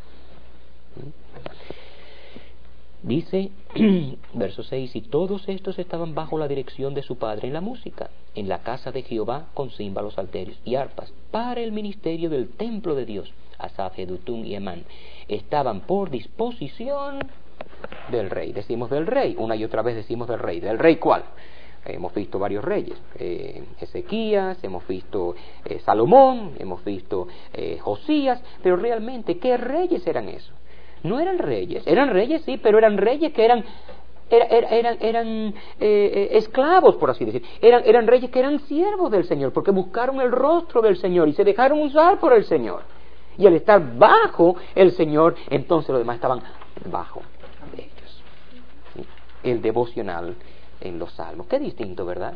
Dice, verso seis, y todos estos estaban bajo la dirección de su padre en la música, en la casa de Jehová, con címbalos, salterios y arpas, para el ministerio del templo de Dios. Asaf, Jedutum y Emán estaban por disposición del rey. Decimos del rey, una y otra vez decimos del rey. ¿Del rey cuál? Hemos visto varios reyes, eh, Ezequías, hemos visto eh, Salomón, hemos visto eh, Josías, pero realmente, ¿qué reyes eran esos? No eran reyes, eran reyes sí, pero eran reyes que eran era, era, eran, eran eh, eh, esclavos, por así decir, eran, eran reyes que eran siervos del Señor, porque buscaron el rostro del Señor y se dejaron usar por el Señor. Y al estar bajo el Señor, entonces los demás estaban bajo de ellos. El devocional en los salmos. Qué distinto, ¿verdad?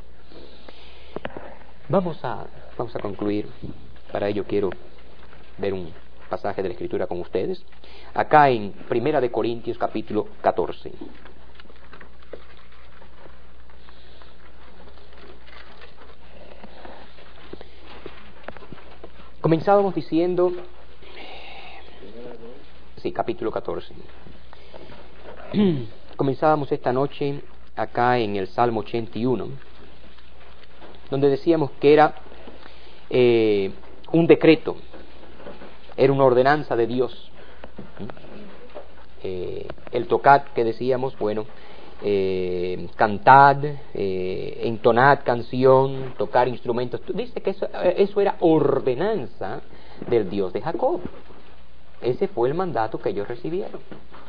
Vamos a, vamos a concluir. Para ello quiero ver un pasaje de la Escritura con ustedes. Acá en Primera de Corintios, capítulo catorce. Comenzábamos diciendo... Sí, capítulo catorce. Comenzábamos esta noche acá en el Salmo ochenta y uno, donde decíamos que era eh, un decreto, era una ordenanza de Dios. Eh, el tocad que decíamos, bueno, eh, cantad, eh, entonad canción, tocar instrumentos. Dice que eso, eso era ordenanza del Dios de Jacob. Ese fue el mandato que ellos recibieron.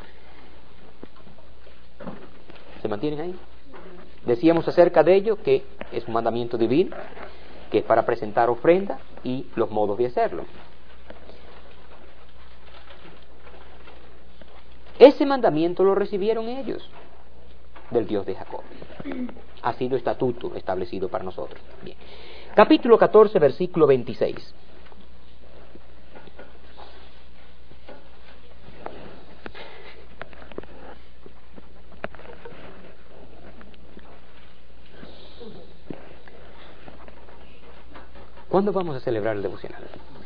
¿Se mantienen ahí? Decíamos acerca de ello que es un mandamiento divino, que es para presentar ofrenda y los modos de hacerlo. Ese mandamiento lo recibieron ellos del Dios de Jacob. Ha sido estatuto establecido para nosotros. Bien. Capítulo catorce, versículo veintiséis. ¿Cuándo vamos a celebrar el devocional?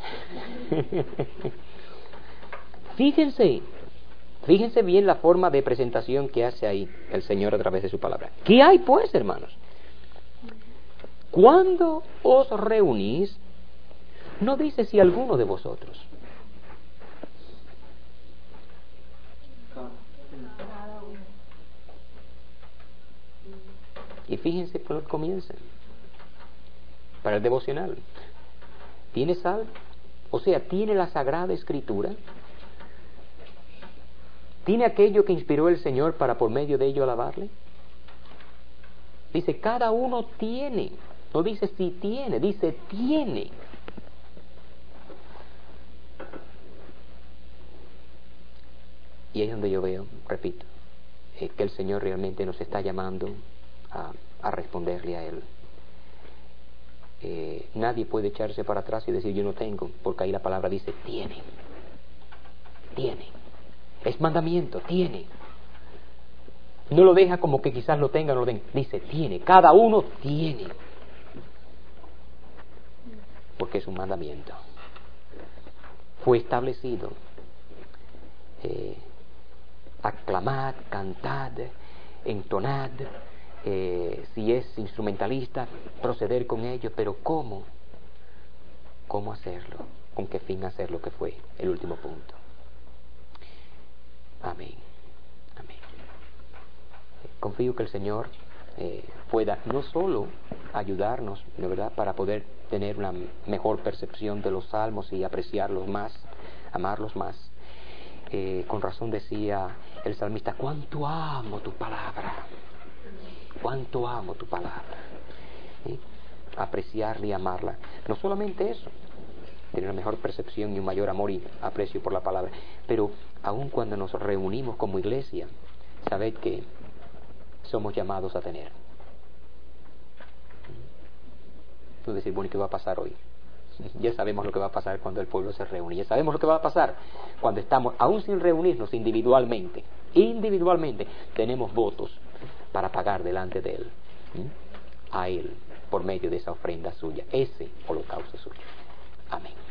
Fíjense, fíjense bien la forma de presentación que hace ahí el Señor a través de su palabra. ¿Qué hay pues, hermanos? Cuando os reunís, no dice si alguno de vosotros. Y fíjense por dónde comienza. Para el devocional. ¿Tiene sal? O sea, ¿tiene la Sagrada Escritura? ¿Tiene aquello que inspiró el Señor para por medio de ello alabarle? Dice, cada uno tiene. No dice si tiene, dice tiene. Y ahí es donde yo veo, repito, eh, que el Señor realmente nos está llamando a, a responderle a Él. Eh, nadie puede echarse para atrás y decir yo no tengo, porque ahí la palabra dice tiene, tiene, es mandamiento, tiene. No lo deja como que quizás lo tenga, no lo tenga, dice tiene, cada uno tiene, porque es un mandamiento, fue establecido. eh, aclamad, cantad, entonad. Eh, si es instrumentalista, proceder con ello, pero ¿cómo? ¿Cómo hacerlo? ¿Con qué fin hacerlo? Que fue el último punto. Amén. Amén. Confío que el Señor eh, pueda no solo ayudarnos, ¿de verdad?, para poder tener una mejor percepción de los salmos y apreciarlos más, amarlos más. Eh, con razón decía el salmista, cuánto amo tu palabra. Cuánto amo tu palabra. ¿Sí? Apreciarla y amarla. No solamente eso, tener una mejor percepción y un mayor amor y aprecio por la palabra, pero aun cuando nos reunimos como iglesia, sabed que somos llamados a tener. Tú decir, bueno, ¿qué va a pasar hoy? Ya sabemos lo que va a pasar cuando el pueblo se reúne. Ya sabemos lo que va a pasar cuando estamos, aún sin reunirnos individualmente, individualmente, tenemos votos para pagar delante de Él, ¿sí?, a Él, por medio de esa ofrenda suya, ese holocausto suyo. Amén.